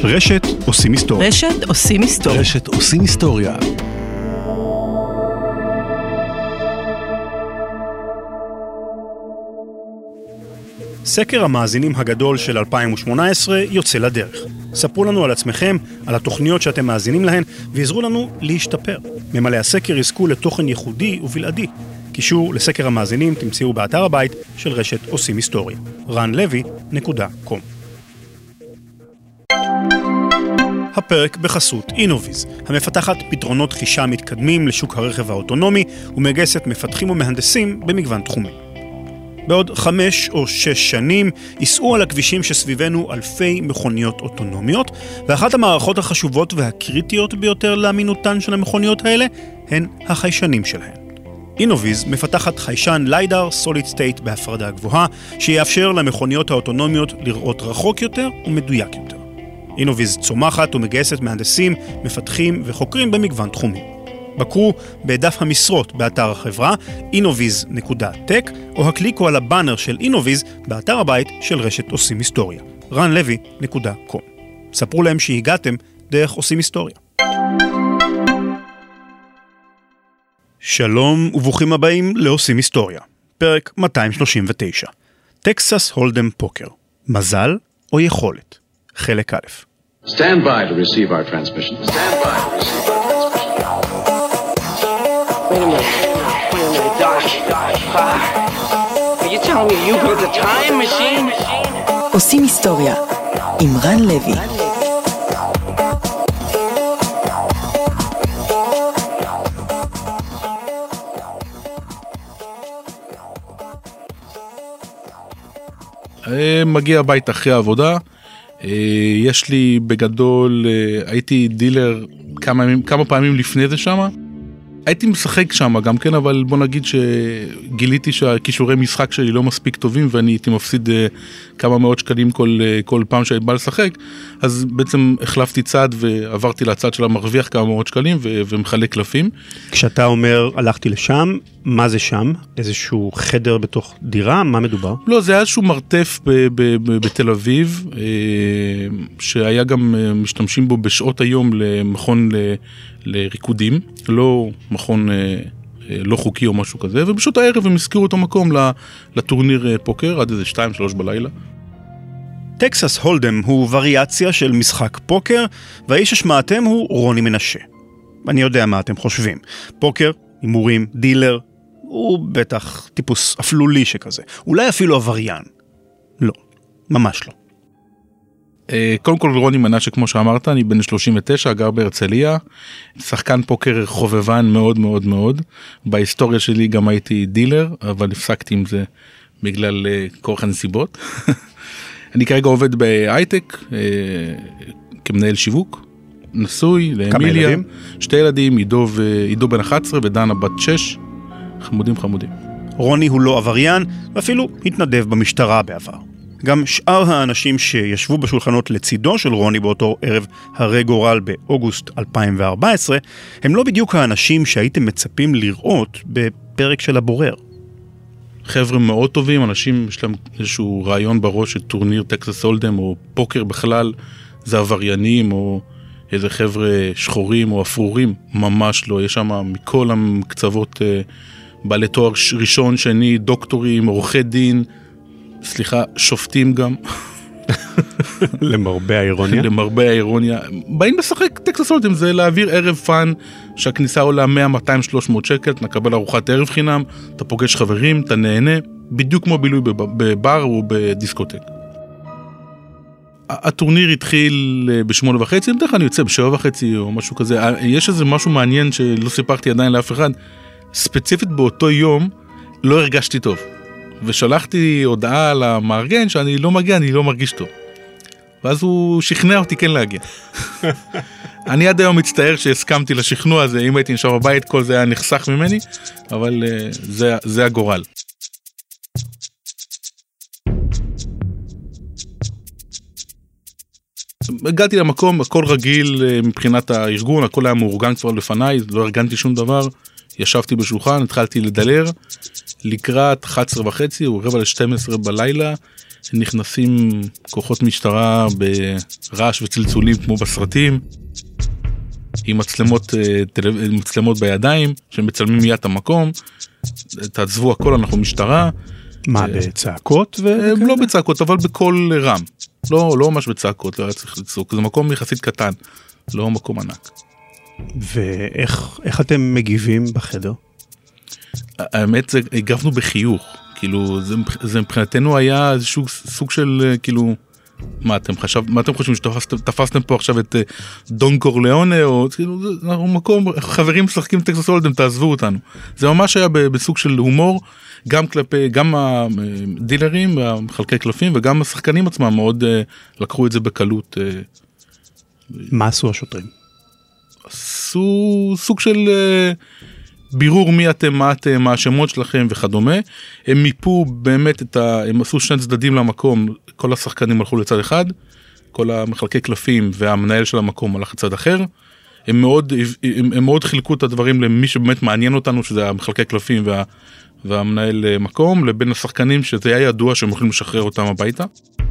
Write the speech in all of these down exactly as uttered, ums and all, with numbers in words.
ברשת עושים היסטוריה. רשת עושים היסטוריה. רשת עושים היסטוריה. סקר המאזינים הגדול של אלפיים ושמונה עשרה יוצא לדרך. ספרו לנו על עצמכם, על התוכניות שאתם מאזינים להן, ועזרו לנו להשתפר. ממלא הסקר יזכו לתוכן ייחודי ובלעדי. קישור לסקר המאזינים תמצאו באתר הבית של רשת עושים היסטוריה. רן לוי נקודה קום. הפרק בחסות אינוביז, המפתחת פתרונות חישה מתקדמים לשוק הרכב האוטונומי ומגייסת מפתחים ומהנדסים במגוון תחומים. בעוד חמש או שש שנים ייסעו על הכבישים שסביבנו אלפי מכוניות אוטונומיות, ואחת המערכות החשובות והקריטיות ביותר לאמינותן של המכוניות האלה הן החיישנים שלהן. אינוביז מפתחת חיישן ליידר סוליד סטייט בהפרדה גבוהה, שיאפשר למכוניות האוטונומיות לראות רחוק יותר ומדויק יותר. אינוביז צומחת ומגייסת מהנדסים, מפתחים וחוקרים במגוון תחומים. בקרו בדף המשרות באתר החברה אינוביז נקודה טק, או הקליקו על הבאנר של אינוביז באתר הבית של רשת עושים היסטוריה. רן לוי נקודה קום. ספרו להם שהגעתם דרך עושים היסטוריה. שלום וברוכים הבאים לעושים היסטוריה. פרק מאתיים שלושים ותשע. טקסס הולדם פוקר. מזל או יכולת? חלק א'. Stand by to receive our transmission. Stand by to receive our transmission. Wait a minute. Wait a minute, Doc. Doc. Are you telling me you built a time machine? עושים היסטוריה עם רן לוי. מגיע הבית אחרי העבודה. יש לי בגדול, הייתי דילר כמה, כמה פעמים לפני זה שמה. הייתי משחק שם גם כן, אבל בוא נגיד שגיליתי שהכישורי משחק שלי לא מספיק טובים, ואני הייתי מפסיד כמה מאות שקלים כל, כל פעם שהייתי בא לשחק, אז בעצם החלפתי צד ועברתי לצד של המרוויח כמה מאות שקלים ו- ומחלק קלפים. כשאתה אומר הלכתי לשם, מה זה שם? איזשהו חדר בתוך דירה? מה מדובר? לא, זה היה איזשהו מרתף ב- ב- ב- בתל אביב, שהיה גם משתמשים בו בשעות היום למכון ל- לריקודים, לא מכון לא חוקי או משהו כזה, ובשעות הערב הם הזכירו אותו מקום לטורניר פוקר עד איזה שתיים שלוש בלילה. טקסס הולדם הוא וריאציה של משחק פוקר, והאיש ששמעתם הוא רוני מנשה. אני יודע מה אתם חושבים. פוקר, הימורים, דילר, הוא בטח טיפוס אפלולי שכזה. אולי אפילו עבריין. לא, ממש לא. קודם כל רוני מנשה, כמו שאמרת, אני בן שלושים ותשע, גר בהרצליה, שחקן פוקר חובבן מאוד מאוד מאוד. בהיסטוריה שלי גם הייתי דילר, אבל הפסקתי עם זה בגלל כורח הנסיבות. אני כרגע עובד בהייטק, כמנהל שיווק, נשוי לאמיליה, שתי ילדים, עידו, עידו בן אחת עשרה ודנה בת שש, חמודים חמודים. רוני הוא לא עבריין, ואפילו התנדב במשטרה בעבר. גם שאר האנשים שישבו בשולחנות לצידו של רוני באותו ערב הרי גורל באוגוסט אלפיים וארבע עשרה, הם לא בדיוק האנשים שהייתם מצפים לראות בפרק של הבורר. חבר'ה מאוד טובים, אנשים יש להם איזשהו רעיון בראש שטורניר טקסס הולדם או פוקר בכלל זה עבריינים או איזה חבר'ה שחורים או אפרורים, ממש לא. יש שם מכל הקצוות בעלי תואר ראשון, שני, דוקטורים, עורכי דין, סליחה, שופטים גם. למרבה האירוניה. למרבה האירוניה. באים לשחק טקסס הולדם, זה להעביר ערב פאן, שהכניסה עולה מאה, מאתיים, שלוש מאות שקל, אתה נקבל ארוחת ערב חינם, אתה פוגש חברים, אתה נהנה, בדיוק כמו בילוי בבר או בדיסקוטק. הטורניר התחיל בשמונה וחצי, בדרך כלל אני יוצא בשבע וחצי או משהו כזה. יש איזה משהו מעניין שלא סיפרתי עדיין לאף אחד. ספציפית באותו יום לא הרגשתי טוב. ושלחתי הודעה למארגן שאני לא מגיע, אני לא מרגיש טוב. ואז הוא שכנע אותי כן להגיע. אני עד היום מצטער שהסכמתי לשכנוע הזה, אם הייתי נשאר בבית כל זה היה נחסך ממני, אבל uh, זה, זה הגורל. הגעתי למקום, הכל רגיל מבחינת הארגון, הכל היה מאורגן כבר לפניי, לא ארגנתי שום דבר, ישבתי בשולחן, התחלתי לדלר, לקראת אחת עשרה וחצי, או רבע ל-שתים עשרה בלילה, נכנסים כוחות משטרה ברעש וצלצולים כמו בסרטים, עם מצלמות, מצלמות בידיים, שמצלמים מיד את המקום, תעזבו הכל, אנחנו משטרה. מה, בצעקות? לא בצעקות, אבל בכל רם. לא, לא ממש בצעקות, לא היה צריך לצעוק. זה מקום יחסית קטן, לא מקום ענק. ואיך איך אתם מגיבים בחדר? האמת, זה, הגבנו בחיוך. כאילו, זה, זה מבחינתנו היה איזשהו סוג של, כאילו, מה אתם חשב, מה אתם חושבים שתפסתם פה עכשיו את דון קורליאונה, או כאילו, זה, אנחנו מקום, חברים משחקים טקסס הולדם, תעזבו אותנו. זה ממש היה בסוג של הומור, גם כלפי, גם הדילרים, המחלקי קלפים, וגם השחקנים עצמם מאוד לקחו את זה בקלות. מה עשו השוטרים? עשו סוג של בירור מי אתם, מה אתם, מה השמות שלכם וכדומה. הם מיפו באמת את ה... הם עשו שני צדדים למקום, כל השחקנים הלכו לצד אחד, כל המחלקי קלפים והמנהל של המקום הלך לצד אחר. הם מאוד, הם, הם מאוד חילקו את הדברים למי שבאמת מעניין אותנו, שזה המחלקי קלפים וה, והמנהל מקום, לבין השחקנים שזה היה ידוע שהם יכולים לשחרר אותם הביתה.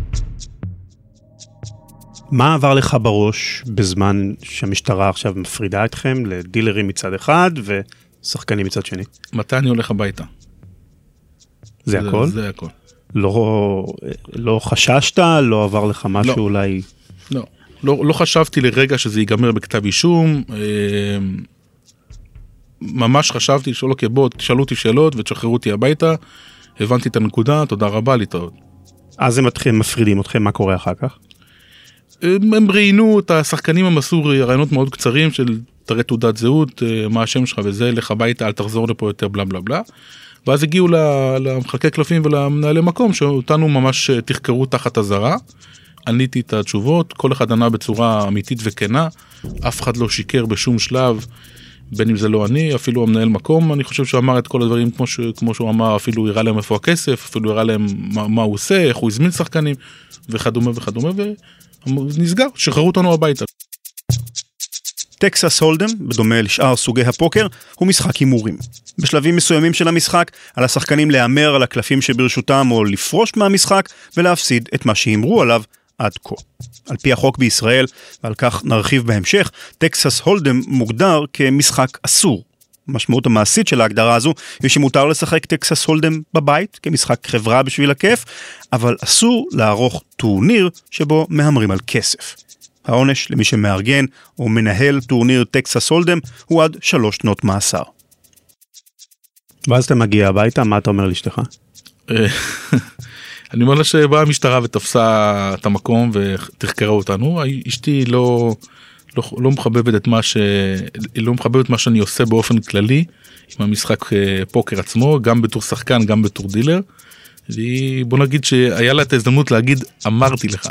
מה עבר לך בראש בזמן שהמשטרה עכשיו מפרידה אתכם לדילרים מצד אחד ושחקנים מצד שני? מתי אני הולך הביתה? זה, זה הכל? זה הכל. לא, לא חששת? לא עבר לך משהו לא. אולי? לא, לא, לא חשבתי לרגע שזה ייגמר בכתב אישום. ממש חשבתי שלא כבוא, תשאלו אותי שאלות ותשחררו אותי הביתה. הבנתי את הנקודה, תודה רבה, להתראות. אז הם אתכם מפרידים אתכם, מה קורה אחר כך? הם ראיינו את השחקנים, הם עשו רעיונות מאוד קצרים של תראה תעודת זהות, מה השם שלך וזה, לך הביתה, אל תחזור לפה יותר, בלה בלה בלה. ואז הגיעו למחלקי קלפים ולמנהלי מקום, שאותנו ממש תחקרו תחת הזרה. עניתי את התשובות, כל אחד ענה בצורה אמיתית וכנה, אף אחד לא שיקר בשום שלב, בין אם זה לא אני, אפילו המנהל מקום, אני חושב שהוא אמר את כל הדברים כמו, ש, כמו שהוא אמר, אפילו הראה להם איפה הכסף, אפילו הראה להם מה, מה הוא עושה, איך הוא הזמין שחקנים, וכדומה וכדומה, ונסגר, שחררו אותנו הביתה. טקסס הולדם, בדומה לשאר סוגי הפוקר, הוא משחק הימורים. בשלבים מסוימים של המשחק, על השחקנים להמר על הקלפים שברשותם או לפרוש מהמשחק ולהפסיד את מה שהימרו עליו עד כה. על פי החוק בישראל, ועל כך נרחיב בהמשך, טקסס הולדם מוגדר כמשחק אסור. המשמעות המעשית של ההגדרה הזו היא שמותר לשחק טקסס הולדם בבית, כמשחק חברה בשביל הכיף, אבל אסור לערוך טורניר שבו מהמרים על כסף. העונש למי שמארגן או מנהל טורניר טקסס הולדם הוא עד שלוש שנות מאסר. ואז אתה מגיע הביתה, מה אתה אומר לאשתך? אני אומר לה שבאה המשטרה ותפסה את המקום ותחקרה אותנו. אשתי לא, לא, לא מחבבת את מה ש, לא מחבבת מה שאני עושה באופן כללי עם המשחק פוקר עצמו, גם בתור שחקן, גם בתור דילר. והיא, בוא נגיד שהיה לה את ההזדמנות להגיד, אמרתי לך.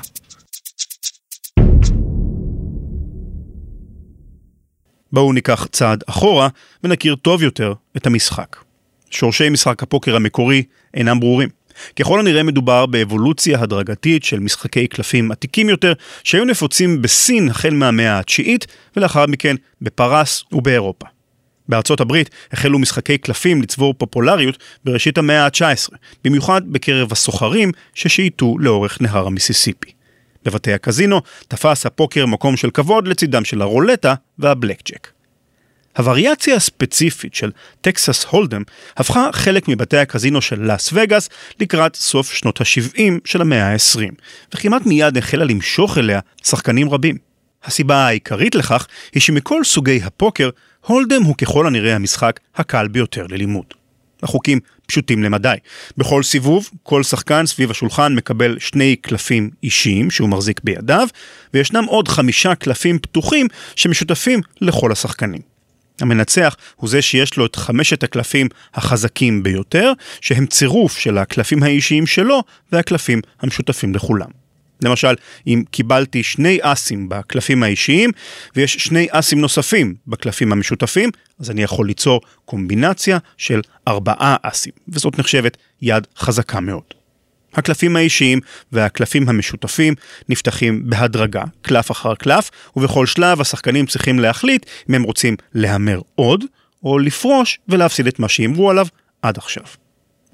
בואו ניקח צעד אחורה ונכיר טוב יותר את המשחק. שורשי משחק הפוקר המקורי אינם ברורים. ככל הנראה מדובר באבולוציה הדרגתית של משחקי קלפים עתיקים יותר, שהיו נפוצים בסין החל מהמאה התשיעית, ולאחר מכן בפרס ובאירופה. בארצות הברית החלו משחקי קלפים לצבור פופולריות בראשית המאה ה-תשע עשרה, במיוחד בקרב הסוחרים ששייטו לאורך נהר המיסיסיפי. בבתי הקזינו תפס הפוקר מקום של כבוד לצידם של הרולטה והבלק ג'ק. הווריאציה הספציפית של טקסס הולדם הפכה חלק מבתי הקזינו של לאס וגאס לקראת סוף שנות ה-שבעים של המאה ה-עשרים, וכמעט מיד החלה למשוך אליה שחקנים רבים. הסיבה העיקרית לכך היא שמכל סוגי הפוקר, הולדם הוא ככל הנראה המשחק הקל ביותר ללימוד. החוקים פשוטים למדי. בכל סיבוב, כל שחקן סביב השולחן מקבל שני קלפים אישיים שהוא מחזיק בידיו, וישנם עוד חמישה קלפים פתוחים שמשותפים לכל השחקנים. המנצח הוא זה שיש לו את חמשת הקלפים החזקים ביותר, שהם צירוף של הקלפים האישיים שלו והקלפים המשותפים לכולם. למשל, אם קיבלתי שני אסים בקלפים האישיים, ויש שני אסים נוספים בקלפים המשותפים, אז אני יכול ליצור קומבינציה של ארבעה אסים, וזאת נחשבת יד חזקה מאוד. הקלפים האישיים והקלפים המשותפים נפתחים בהדרגה, קלף אחר קלף, ובכל שלב השחקנים צריכים להחליט אם הם רוצים להמר עוד, או לפרוש ולהפסיד את מה שאמרו עליו עד עכשיו.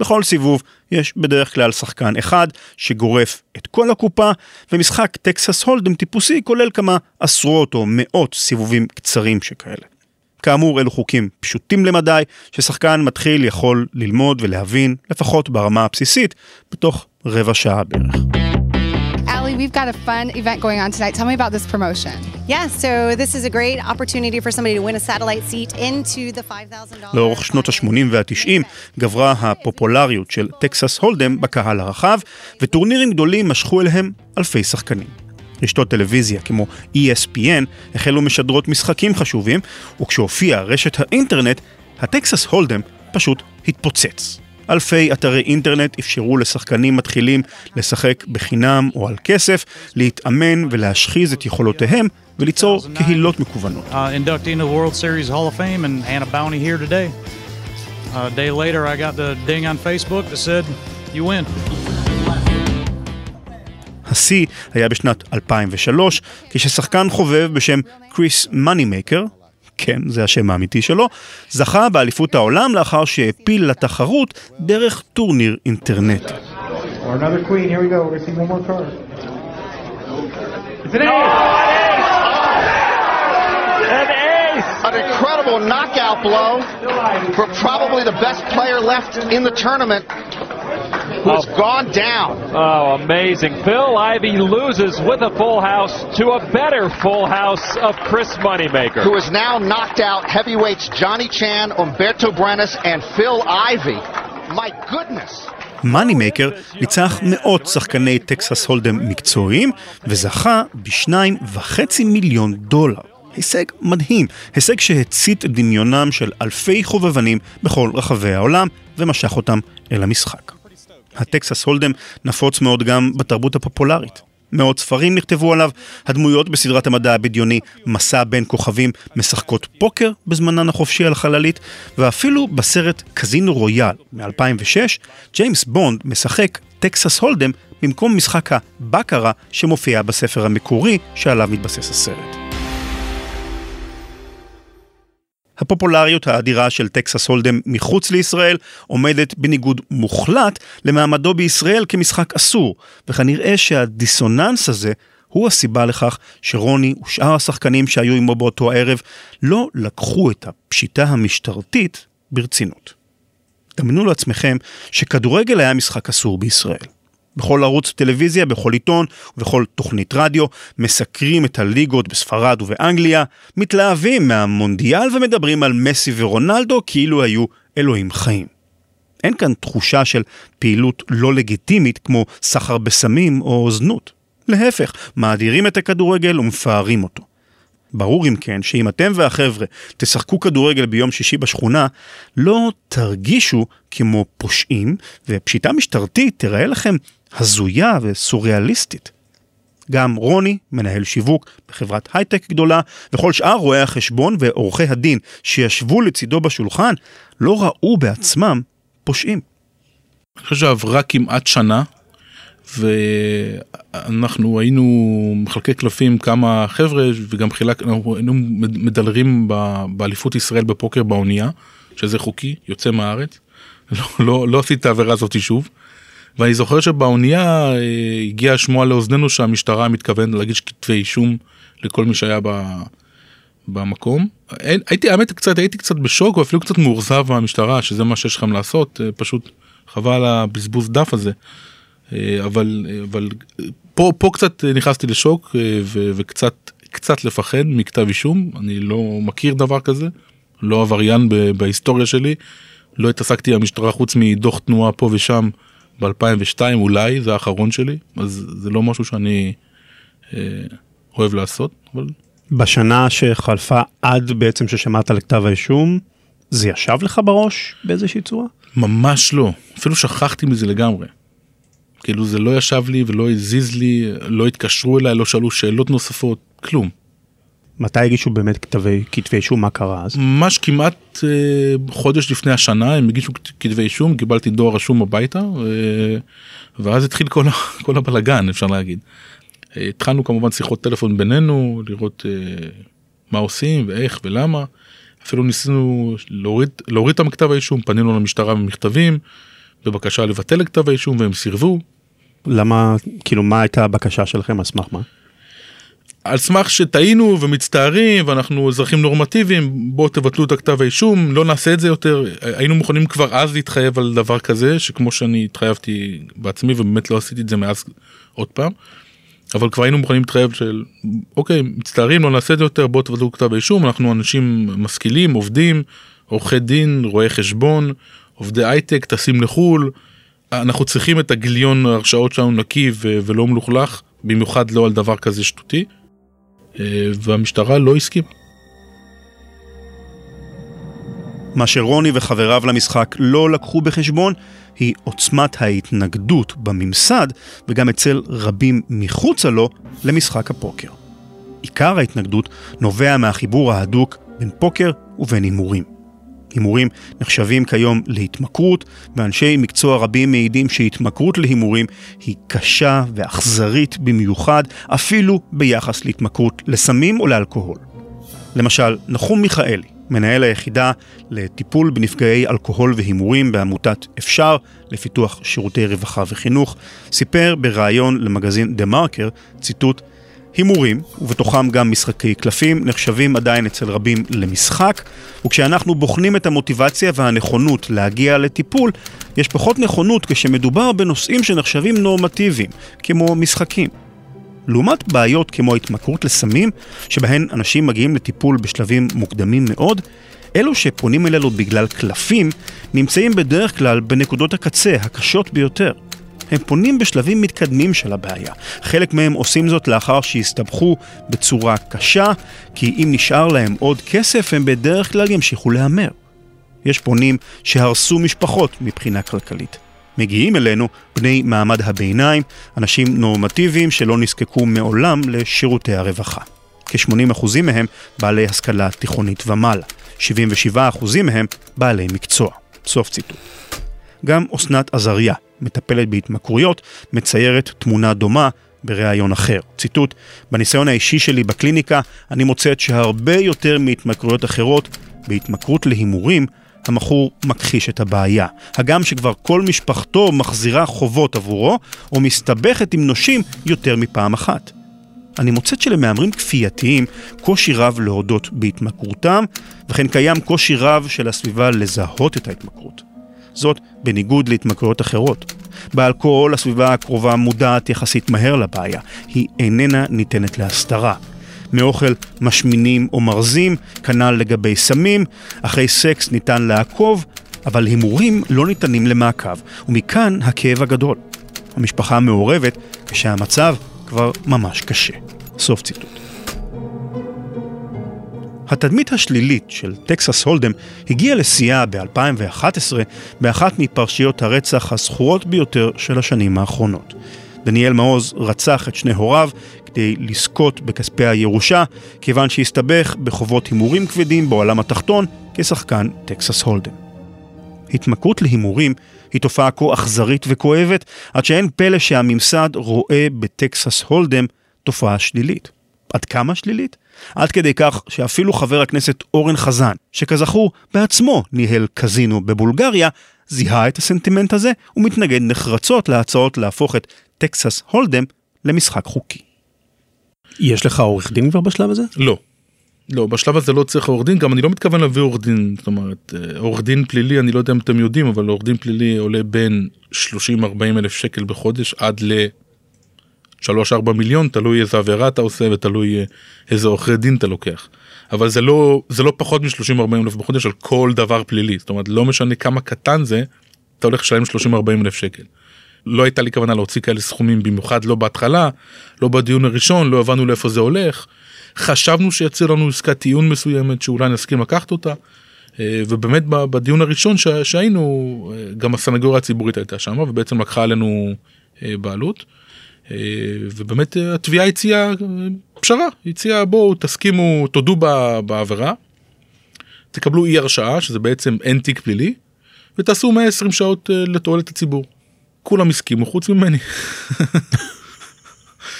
בכל סיבוב יש בדרך כלל שחקן אחד שגורף את כל הקופה, ומשחק טקסס הולדם טיפוסי כולל כמה עשרות או מאות סיבובים קצרים שכאלה. כאמור, אלו חוקים פשוטים למדי, ששחקן מתחיל יכול ללמוד ולהבין, לפחות ברמה הבסיסית, בתוך רבע שעה בערך. Allie, we've got a fun event going on tonight. Tell me about this promotion. Yeah, so this is a great opportunity for somebody to win a satellite seat into the five thousand dollars. לאורך שנות ה-שמונים וה-תשעים גברה הפופולריות של טקסס הולדם בקהל הרחב, וטורנירים גדולים משכו אליהם אלפי שחקנים. רשתות טלוויזיה כמו E S P N החלו משדרות משחקים חשובים, וכשהופיעה רשת האינטרנט, הטקסס הולדם פשוט התפוצץ. אלפי אתרי אינטרנט אפשרו לשחקנים מתחילים לשחק בחינם או על כסף, להתאמן ולהשחיז את יכולותיהם וליצור קהילות מקוונות. Uh, inducting the World Series Hall of Fame and Hannah Bounty here today. A day later I got the ding on Facebook that said, you win. השיא היה בשנת אלפיים ושלוש, כששחקן חובב בשם קריס מנימייקר, כן, זה השם האמיתי שלו, זכה באליפות העולם לאחר שהפיל לתחרות דרך טורניר אינטרנטי. An incredible knockout blow for probably the best player left in the tournament, who has oh. gone down. Oh, amazing. Phil Ivey loses with a full house to a better full house of Chris Moneymaker, who has now knocked out heavyweights Johnny Chan, Humberto Brenes, and Phil Ivey. My goodness. מנימייקר ניצח מאות שחקני טקסס הולדם מקצועיים, וזכה בשניים וחצי מיליון דולר. הישג מדהים, הישג שהצית את דמיונם של אלפי חובבנים בכל רחבי העולם, ומשך אותם אל המשחק. הטקסס הולדם נפוץ מאוד גם בתרבות הפופולרית. מאות ספרים נכתבו עליו, הדמויות בסדרת המדע הבדיוני מסע בין כוכבים משחקות פוקר בזמנן החופשי על חללית, ואפילו בסרט קזינו רויאל מ-אלפיים ושש, ג'יימס בונד משחק טקסס הולדם במקום משחק הבקרה שמופיע בספר המקורי שעליו מתבסס הסרט. הפופולריות האדירה של טקסס הולדם מחוץ לישראל עומדת בניגוד מוחלט למעמדו בישראל כמשחק אסור, וכנראה שהדיסוננס הזה הוא הסיבה לכך שרוני ושאר השחקנים שהיו עמו באותו הערב לא לקחו את הפשיטה המשטרתית ברצינות. דמיינו לעצמכם שכדורגל היה משחק אסור בישראל. בכל ערוץ טלוויזיה, בכל עיתון ובכל תוכנית רדיו, מסקרים את הליגות בספרד ובאנגליה, מתלהבים מהמונדיאל ומדברים על מסי ורונלדו כאילו היו אלוהים חיים. אין כאן תחושה של פעילות לא לגיטימית כמו סחר בסמים או זנות. להפך, מאדירים את הכדורגל ומפארים אותו. ברור אם כן שאם אתם והחבר'ה תשחקו כדורגל ביום שישי בשכונה, לא תרגישו כמו פושעים, ופשיטה משטרתית תראה לכם הזויה וסוריאליסטית. גם רוני, מנהל שיווק בחברת הייטק גדולה, וכל שאר רואי החשבון ועורכי הדין שישבו לצידו בשולחן, לא ראו בעצמם פושעים. אני חושב שעברה כמעט שנה, ואנחנו היינו מחלקי קלפים כמה חבר'ה, וגם חילק, היינו מדלרים באליפות ישראל בפוקר באונייה, שזה חוקי, יוצא מהארץ. לא, לא, לא עשיתי את העבירה הזאת שוב. ואני זוכר שבאונייה הגיע שמוע לאוזננו שהמשטרה מתכוון להגיש כתבי אישום לכל מי שהיה במקום. הייתי, האמת, קצת, הייתי קצת בשוק, ואפילו קצת מאורזב מהמשטרה, שזה מה שיש לכם לעשות, פשוט חבל הבזבוז דף הזה. אבל, אבל פה, פה קצת נכנסתי לשוק, ו, וקצת, קצת לפחד מכתב אישום. אני לא מכיר דבר כזה, לא עבריין בהיסטוריה שלי, לא התעסקתי במשטרה חוץ מדוח תנועה פה ושם ב-אלפיים ושתיים, אולי, זה האחרון שלי, אז זה לא משהו שאני אה, אוהב לעשות. אבל... בשנה שחלפה עד בעצם ששמעת על כתב האישום, זה ישב לך בראש באיזושהי צורה? ממש לא, אפילו שכחתי מזה לגמרי. כאילו זה לא ישב לי ולא הזיז לי, לא התקשרו אליי, לא שאלו שאלות נוספות, כלום. מתי הגישו באמת כתבי, כתבי אישום, מה קרה אז? ממש כמעט אה, חודש לפני השנה, הם הגישו כתבי אישום, קיבלתי דואר רשום הביתה, אה, ואז התחיל כל, כל הבלגן, אפשר להגיד. אה, התחלנו כמובן שיחות טלפון בינינו, לראות אה, מה עושים ואיך ולמה. אפילו ניסינו להוריד, להוריד את המכתב האישום, פנינו למשטרה במכתבים, בבקשה לבטל את כתב האישום, והם סירבו. למה, כאילו, מה הייתה הבקשה שלכם? על סמך מה? על סמך שטעינו ומצטערים, ואנחנו אזרחים נורמטיביים, בואו תבטלו את הכתב האישום, לא נעשה את זה יותר. היינו מוכנים כבר אז להתחייב על דבר כזה, שכמו שאני התחייבתי בעצמי, ובאמת לא עשיתי את זה מאז עוד פעם, אבל כבר היינו מוכנים להתחייב של, אוקיי, מצטערים, לא נעשה את זה יותר, בואו תבטלו כתב האישום, אנחנו אנשים משכילים, עובדים, עורכי דין, רואי חשבון, עובדי הייטק, טסים לחול, אנחנו צריכים את הגיליון הרשאות שלנו נקי ו- ולא מלוכלך, במיוחד לא על דבר כזה שטותי, והמשטרה לא הסכימה. מה שרוני וחבריו למשחק לא לקחו בחשבון, היא עוצמת ההתנגדות בממסד, וגם אצל רבים מחוצה לו, למשחק הפוקר. עיקר ההתנגדות נובע מהחיבור ההדוק בין פוקר ובין הימורים. הימורים נחשבים כיום להתמכרות, ואנשי מקצוע רבים מעידים שהתמכרות להימורים היא קשה ואכזרית במיוחד, אפילו ביחס להתמכרות לסמים או לאלכוהול. למשל, נחום מיכאלי, מנהל היחידה לטיפול בנפגעי אלכוהול והימורים בעמותת אפשר לפיתוח שירותי רווחה וחינוך, סיפר בראיון למגזין דה מרקר, ציטוט, הימורים, ובתוכם גם משחקי קלפים, נחשבים עדיין אצל רבים למשחק, וכשאנחנו בוחנים את המוטיבציה והנכונות להגיע לטיפול, יש פחות נכונות כשמדובר בנושאים שנחשבים נורמטיביים, כמו משחקים. לעומת בעיות כמו התמכרות לסמים, שבהן אנשים מגיעים לטיפול בשלבים מוקדמים מאוד, אלו שפונים אלינו בגלל קלפים, נמצאים בדרך כלל בנקודות הקצה הקשות ביותר. הם פונים בשלבים מתקדמים של הבעיה. חלק מהם עושים זאת לאחר שהסתבכו בצורה קשה, כי אם נשאר להם עוד כסף, הם בדרך כלל ימשיכו להמר. יש פונים שהרסו משפחות מבחינה כלכלית. מגיעים אלינו בני מעמד הביניים, אנשים נורמטיביים שלא נזקקו מעולם לשירותי הרווחה. כ-שמונים אחוז מהם בעלי השכלה תיכונית ומעלה, שבעים ושבעה אחוז מהם בעלי מקצוע. סוף ציטוט. גם אסנת עזריה, מטפלת בהתמכרויות, מציירת תמונה דומה בראיון אחר. ציטוט, בניסיון האישי שלי בקליניקה, אני מוצאת שהרבה יותר מהתמכרויות אחרות, בהתמכרות להימורים, המכור מכחיש את הבעיה. הגם שכבר כל משפחתו מחזירה חובות עבורו, או מסתבכת עם נושים יותר מפעם אחת. אני מוצאת שלמאמרים כפייתיים קושי רב להודות בהתמכרותם, וכן קיים קושי רב של הסביבה לזהות את ההתמכרות. זאת בניגוד להתמכרויות אחרות. באלכוהול הסביבה הקרובה מודעת יחסית מהר לבעיה, היא איננה ניתנת להסתרה. מאוכל משמינים או מרזים, כנ"ל לגבי סמים, אחרי סקס ניתן לעקוב, אבל הימורים לא ניתנים למעקב, ומכאן הכאב הגדול. המשפחה מעורבת כשהמצב כבר ממש קשה. סוף ציטוט. התדמית השלילית של טקסס הולדם הגיעה לשיאה ב-אלפיים ואחת עשרה באחת מפרשיות הרצח הזכורות ביותר של השנים האחרונות. דניאל מעוז רצח את שני הוריו כדי לזכות בכספי הירושה, כיוון שהסתבך בחובות הימורים כבדים בעולם התחתון כשחקן טקסס הולדם. התמכרות להימורים היא תופעה כה אכזרית וכואבת, עד שאין פלא שהממסד רואה בטקסס הולדם תופעה שלילית. עד כמה שלילית? עד כדי כך שאפילו חבר הכנסת אורן חזן, שכזכור בעצמו ניהל קזינו בבולגריה, זיהה את הסנטימנט הזה ומתנגד נחרצות להצעות להפוך את טקסס הולדם למשחק חוקי. יש לך עורך דין כבר בשלב הזה? לא. לא, בשלב הזה לא צריך עורך דין, גם אני לא מתכוון להביא עורך דין, זאת אומרת, עורך דין פלילי, אני לא יודע אם אתם יודעים, אבל עורך דין פלילי עולה בין שלושים ארבעים אלף שקל בחודש עד ל... שלוש ארבע מיליון, תלוי איזה עבירה אתה עושה ותלוי איזה עורכי דין אתה לוקח. אבל זה לא, זה לא פחות מ-שלושים ארבעים אלף בחודש על כל דבר פלילי. זאת אומרת, לא משנה כמה קטן זה, אתה הולך לשלם שלושים ארבעים אלף שקל. לא הייתה לי כוונה להוציא כאלה סכומים במיוחד, לא בהתחלה, לא בדיון הראשון, לא הבנו לאיפה זה הולך. חשבנו שיצא לנו עסקת טיעון מסוימת שאולי נסכים לקחת אותה. ובאמת בדיון הראשון שהיינו, גם הסנגוריה הציבורית הייתה שם, ובעצם לקחה עלינו בעלות. ובאמת התביעה הציעה פשרה, הציעה בואו תסכימו, תודו בעבירה, תקבלו אי הרשעה, שזה בעצם אין תיק פלילי, ותעשו מאה ועשרים שעות לתועלת הציבור. כולם הסכימו חוץ ממני.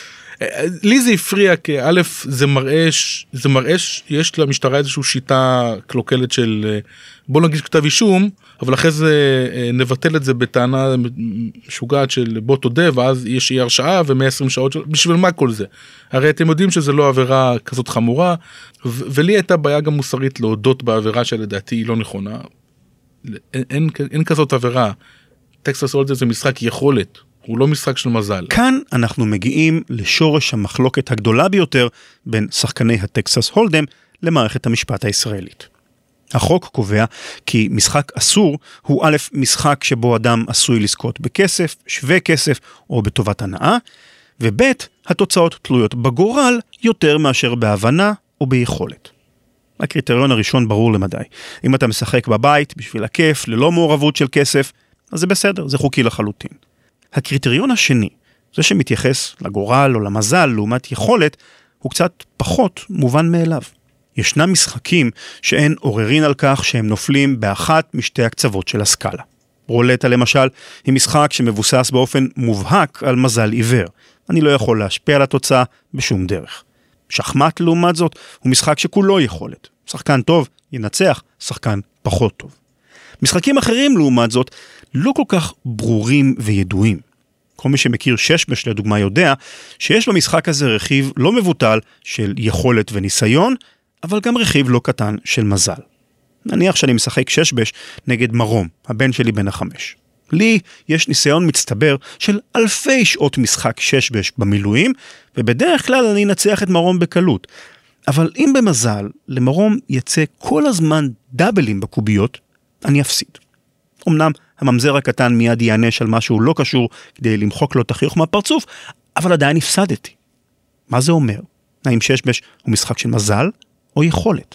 לי זה הפריע, כי א', זה מראה, זה מראה שיש למשטרה איזושהי שיטה קלוקלת של בוא נגיש כתב אישום, אבל אחרי זה נבטל את זה בטענה משוגעת של בוא תודה, ואז יש אי הרשעה ו-מאה ועשרים שעות, בשביל מה כל זה? הרי אתם יודעים שזה לא עבירה כזאת חמורה, ו- ולי הייתה בעיה גם מוסרית להודות בעבירה שלדעתי היא לא נכונה. אין, אין, אין כזאת עבירה. טקסס הולדם זה משחק יכולת, הוא לא משחק של מזל. כאן אנחנו מגיעים לשורש המחלוקת הגדולה ביותר בין שחקני הטקסס הולדם למערכת המשפט הישראלית. החוק קובע כי משחק אסור הוא א' משחק שבו אדם עשוי לזכות בכסף, שווה כסף או בטובת הנאה, וב' התוצאות תלויות בגורל יותר מאשר בהבנה או ביכולת. הקריטריון הראשון ברור למדי. אם אתה משחק בבית בשביל הכיף, ללא מעורבות של כסף, אז זה בסדר, זה חוקי לחלוטין. הקריטריון השני, זה שמתייחס לגורל או למזל לעומת יכולת, הוא קצת פחות מובן מאליו. ישנם משחקים שאין עוררין על כך שהם נופלים באחת משתי הקצוות של הסקאלה. רולטה למשל היא משחק שמבוסס באופן מובהק על מזל עיוור. אני לא יכול להשפיע על התוצאה בשום דרך. שחמט לעומת זאת הוא משחק שכולו יכולת. שחקן טוב ינצח, שחקן פחות טוב. משחקים אחרים לעומת זאת לא כל כך ברורים וידועים. כל מי שמכיר שש-בש לדוגמה יודע שיש במשחק הזה רכיב לא מבוטל של יכולת וניסיון, אבל גם רכיב לא קטן של מזל. נניח שאני משחק שש-בש נגד מרום, הבן שלי בן החמש. לי יש ניסיון מצטבר של אלפי שעות משחק שש-בש במילואים, ובדרך כלל אני אנצח את מרום בקלות. אבל אם במזל למרום יצא כל הזמן דאבלים בקוביות, אני אפסיד. אמנם הממזר הקטן מיד יענש על משהו לא קשור כדי למחוק לו את החיוך מהפרצוף, אבל עדיין הפסדתי. מה זה אומר? האם שש-בש הוא משחק של מזל או יכולת?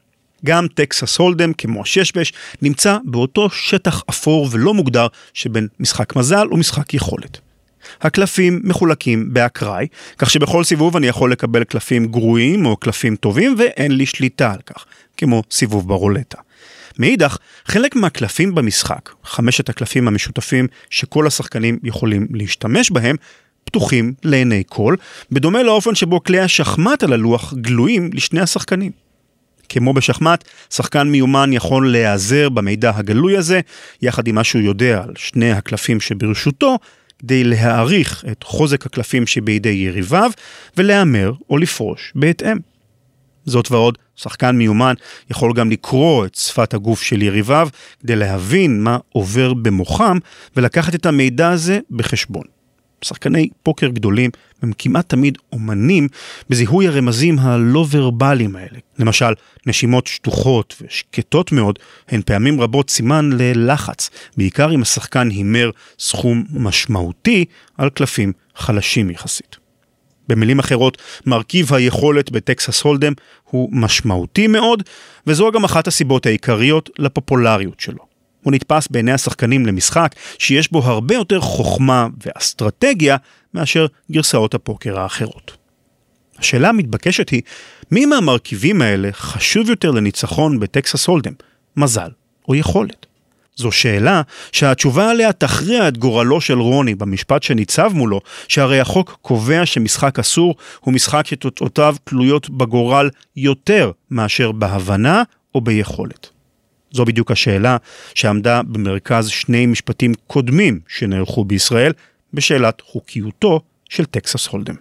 גם טקסס הולדם, כמו השש-בש, נמצא באותו שטח אפור ולא מוגדר שבין משחק מזל ומשחק יכולת. הקלפים מחולקים באקראי, כך שבכל סיבוב אני יכול לקבל קלפים גרועים או קלפים טובים, ואין לי שליטה על כך, כמו סיבוב ברולטה. מאידך, חלק מהקלפים במשחק, חמשת הקלפים המשותפים שכל השחקנים יכולים להשתמש בהם, פתוחים לעיני כל, בדומה לאופן שבו כלי השחמט על הלוח גלויים לשני השחקנים. כמו בשחמט, שחקן מיומן יכול להיעזר במידע הגלוי הזה, יחד עם מה שהוא יודע על שני הקלפים שברשותו, כדי להעריך את חוזק הקלפים שבידי יריביו, ולאמר או לפרוש בהתאם. זאת ועוד, שחקן מיומן יכול גם לקרוא את שפת הגוף של יריביו, כדי להבין מה עובר במוחם, ולקחת את המידע הזה בחשבון. שחקני פוקר גדולים הם כמעט תמיד אומנים בזיהוי הרמזים הלא ורבליים האלה. למשל, נשימות שטוחות ושקטות מאוד הן פעמים רבות סימן ללחץ, בעיקר אם השחקן הימר סכום משמעותי על קלפים חלשים יחסית. במילים אחרות, מרכיב היכולת בטקסס הולדם הוא משמעותי מאוד, וזו גם אחת הסיבות העיקריות לפופולריות שלו. הוא נתפס בעיני השחקנים למשחק שיש בו הרבה יותר חוכמה ואסטרטגיה מאשר גרסאות הפוקר האחרות. השאלה המתבקשת היא, מי מהמרכיבים האלה חשוב יותר לניצחון בטקסס הולדם, מזל או יכולת? זו שאלה שהתשובה עליה תכריע את גורלו של רוני במשפט שניצב מולו, שהרי החוק קובע שמשחק אסור הוא משחק שתוצאותיו תלויות בגורל יותר מאשר בהבנה או ביכולת. זו בדיוק השאלה שעמדה במרכז שני משפטים קודמים שנערכו בישראל בשאלת חוקיותו של טקסס הולדם.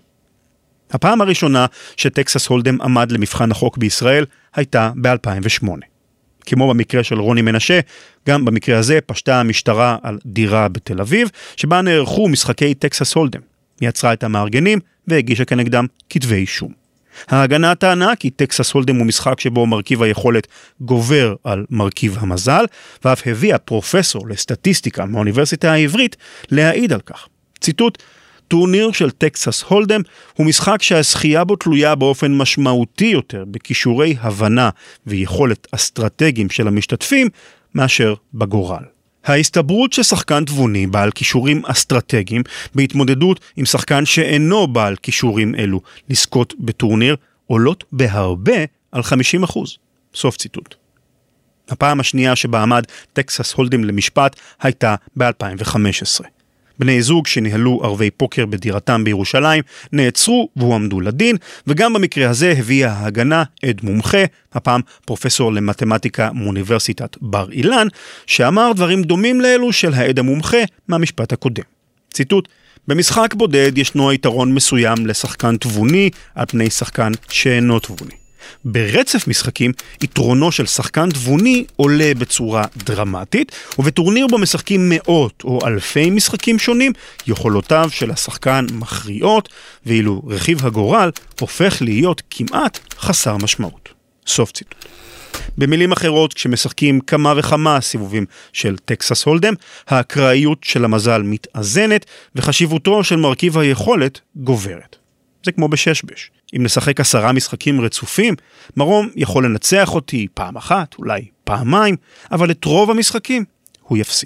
הפעם הראשונה שטקסס הולדם עמד למבחן החוק בישראל הייתה ב-אלפיים ושמונה. כמו במקרה של רוני מנשה, גם במקרה הזה פשטה המשטרה על דירה בתל אביב, שבה נערכו משחקי טקסס הולדם. היא עצרה את המארגנים והגישה כנגדם כתבי אישום. ההגנה טענה כי טקסס הולדם הוא משחק שבו מרכיב היכולת גובר על מרכיב המזל, ואף הביאה פרופסור לסטטיסטיקה מהאוניברסיטה העברית להעיד על כך. ציטוט, טורניר של טקסס הולדם הוא משחק שהזכייה בו תלויה באופן משמעותי יותר בכישורי הבנה ויכולת אסטרטגיים של המשתתפים מאשר בגורל. ההסתברות ששחקן תבוני בעל כישורים אסטרטגיים בהתמודדות עם שחקן שאינו בעל כישורים אלו לזכות בטורניר עולות בהרבה על חמישים אחוז. סוף ציטוט. הפעם השנייה שבה עמד טקסס הולדם למשפט הייתה ב-אלפיים וחמש עשרה. בני זוג שניהלו ערבי פוקר בדירתם בירושלים נעצרו והועמדו לדין, וגם במקרה הזה הביאה ההגנה עד מומחה, הפעם פרופסור למתמטיקה מאוניברסיטת בר אילן, שאמר דברים דומים לאלו של העד המומחה מהמשפט הקודם. ציטוט: במשחק בודד ישנו יתרון מסוים לשחקן תבוני על פני שחקן שאינו תבוני. ברצף משחקים, יתרונו של שחקן תבוני עולה בצורה דרמטית, ובטורניר בו משחקים מאות או אלפי משחקים שונים, יכולותיו של השחקן מכריעות, ואילו רכיב הגורל הופך להיות כמעט חסר משמעות. סוף ציטוט. במילים אחרות, כשמשחקים כמה וכמה סיבובים של טקסס הולדם, האקראיות של המזל מתאזנת, וחשיבותו של מרכיב היכולת גוברת. זה כמו בששבש. אם נשחק עשרה משחקים רצופים, מרום יכול לנצח אותי פעם אחת, אולי פעמיים, אבל את רוב המשחקים הוא יפסיד.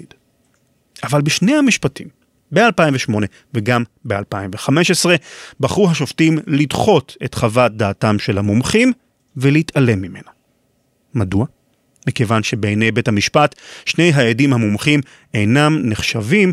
אבל בשני המשפטים, ב-אלפיים ושמונה וגם ב-אלפיים וחמש עשרה, בחרו השופטים לדחות את חוות דעתם של המומחים ולהתעלם ממנה. מדוע? מכיוון שבעיני בית המשפט, שני העדים המומחים אינם נחשבים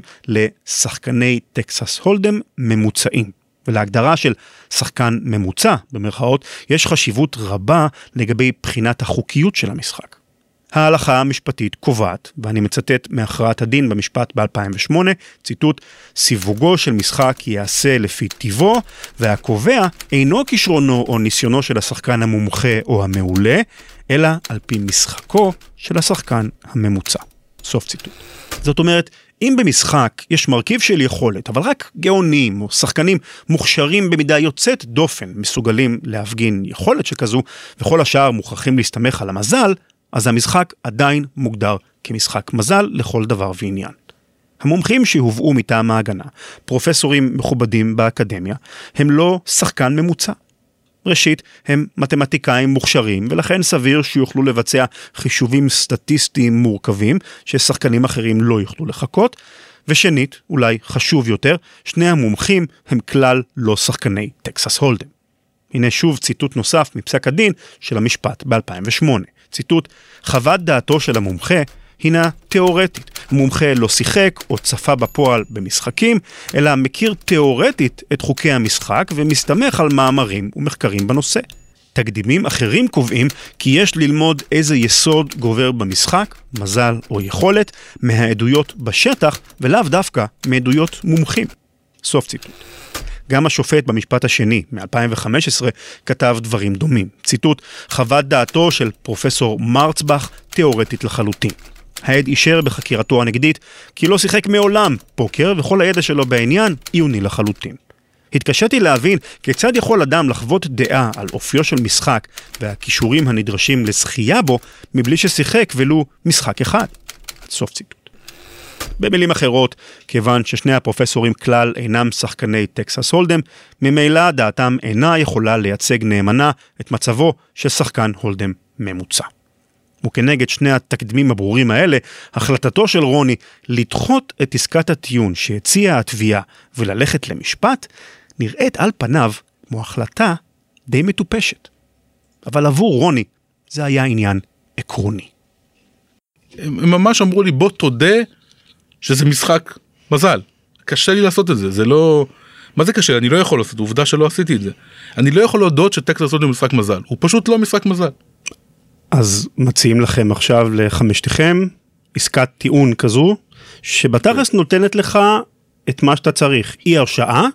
לשחקני טקסס הולדם ממוצעים. ולהגדרה של שחקן ממוצע, במרכאות, יש חשיבות רבה לגבי בחינת החוקיות של המשחק. ההלכה המשפטית קובעת, ואני מצטט מהכרעת הדין במשפט ב-אלפיים ושמונה, ציטוט: סיווגו של משחק יעשה לפי טיבו, והקובע אינו כישרונו או ניסיונו של השחקן המומחה או המעולה, אלא על פי משחקו של השחקן הממוצע. סוף ציטוט. זאת אומרת, אם במשחק יש מרכיב של יכולת, אבל רק גאונים או שחקנים מוכשרים במידה יוצאת דופן מסוגלים להפגין יכולת שכזו, וכל השאר מוכרחים להסתמך על המזל, אז המשחק עדיין מוגדר כמשחק מזל לכל דבר ועניין. המומחים שהובאו מטעם ההגנה, פרופסורים מכובדים באקדמיה, הם לא שחקן ממוצע. ראשית, הם מתמטיקאים מוכשרים, ולכן סביר שיוכלו לבצע חישובים סטטיסטיים מורכבים, ששחקנים אחרים לא יוכלו לחכות. ושנית, אולי חשוב יותר, שני המומחים הם כלל לא שחקני טקסס הולדם. הנה שוב ציטוט נוסף מפסק הדין של המשפט ב-אלפיים ושמונה. ציטוט: חוות דעתו של המומחה הינה תיאורטית. המומחה לא שיחק או צפה בפועל במשחקים, אלא מכיר תיאורטית את חוקי המשחק ומסתמך על מאמרים ומחקרים בנושא. תקדימים אחרים קובעים כי יש ללמוד איזה יסוד גובר במשחק, מזל או יכולת, מהעדויות בשטח ולאו דווקא מעדויות מומחים. סוף ציטוט. גם השופט במשפט השני, מ-אלפיים וחמש עשרה, כתב דברים דומים. ציטוט: חוות דעתו של פרופסור מרצבך תיאורטית לחלוטין. העד אישר בחקירתו הנגדית כי לא שיחק מעולם פוקר, וכל הידע שלו בעניין עיוני לחלוטין. התקשיתי להבין כיצד יכול אדם לחוות דעה על אופיו של משחק והכישורים הנדרשים לזכייה בו, מבלי ששיחק ולו משחק אחד. סוף ציטוט. במילים אחרות, כיוון ששני הפרופסורים כלל אינם שחקני טקסס הולדם, ממילא דעתם אינה יכולה לייצג נאמנה את מצבו של שחקן הולדם ממוצע. וכנגד שני התקדימים הברורים האלה, החלטתו של רוני לדחות את עסקת הטיעון שהציעה התביעה וללכת למשפט, נראית על פניו כמו החלטה די מטופשת. אבל עבור רוני זה היה עניין עקרוני. הם ממש אמרו לי, בוא תודה שזה משחק מזל. קשה לי לעשות את זה, זה לא... מה זה קשה? אני לא יכול לעשות, עובדה שלא עשיתי את זה. אני לא יכול להודות שטקסס הולדם משחק מזל. הוא פשוט לא משחק מזל. אז מציעים לכם עכשיו לחמשתכם עסקת טיעון כזו, שבתכלס נותנת לך את מה שאתה צריך, אי הרשעה,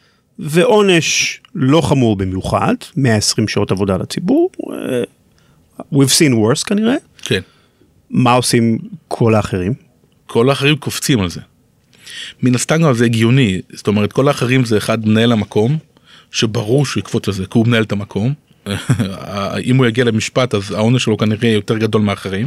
ועונש לא חמור במיוחד, מאה ועשרים שעות עבודה לציבור, we've seen worse כנראה. כן. מה עושים כל האחרים? כל האחרים קופצים על זה. מן הסתם זה הגיוני, זאת אומרת, כל האחרים זה אחד מנהל המקום, שברור שהוא יקפוץ על זה, כי הוא מנהל את המקום. אם הוא יגיע למשפט, אז העונש שלו כנראה יותר גדול מאחרים.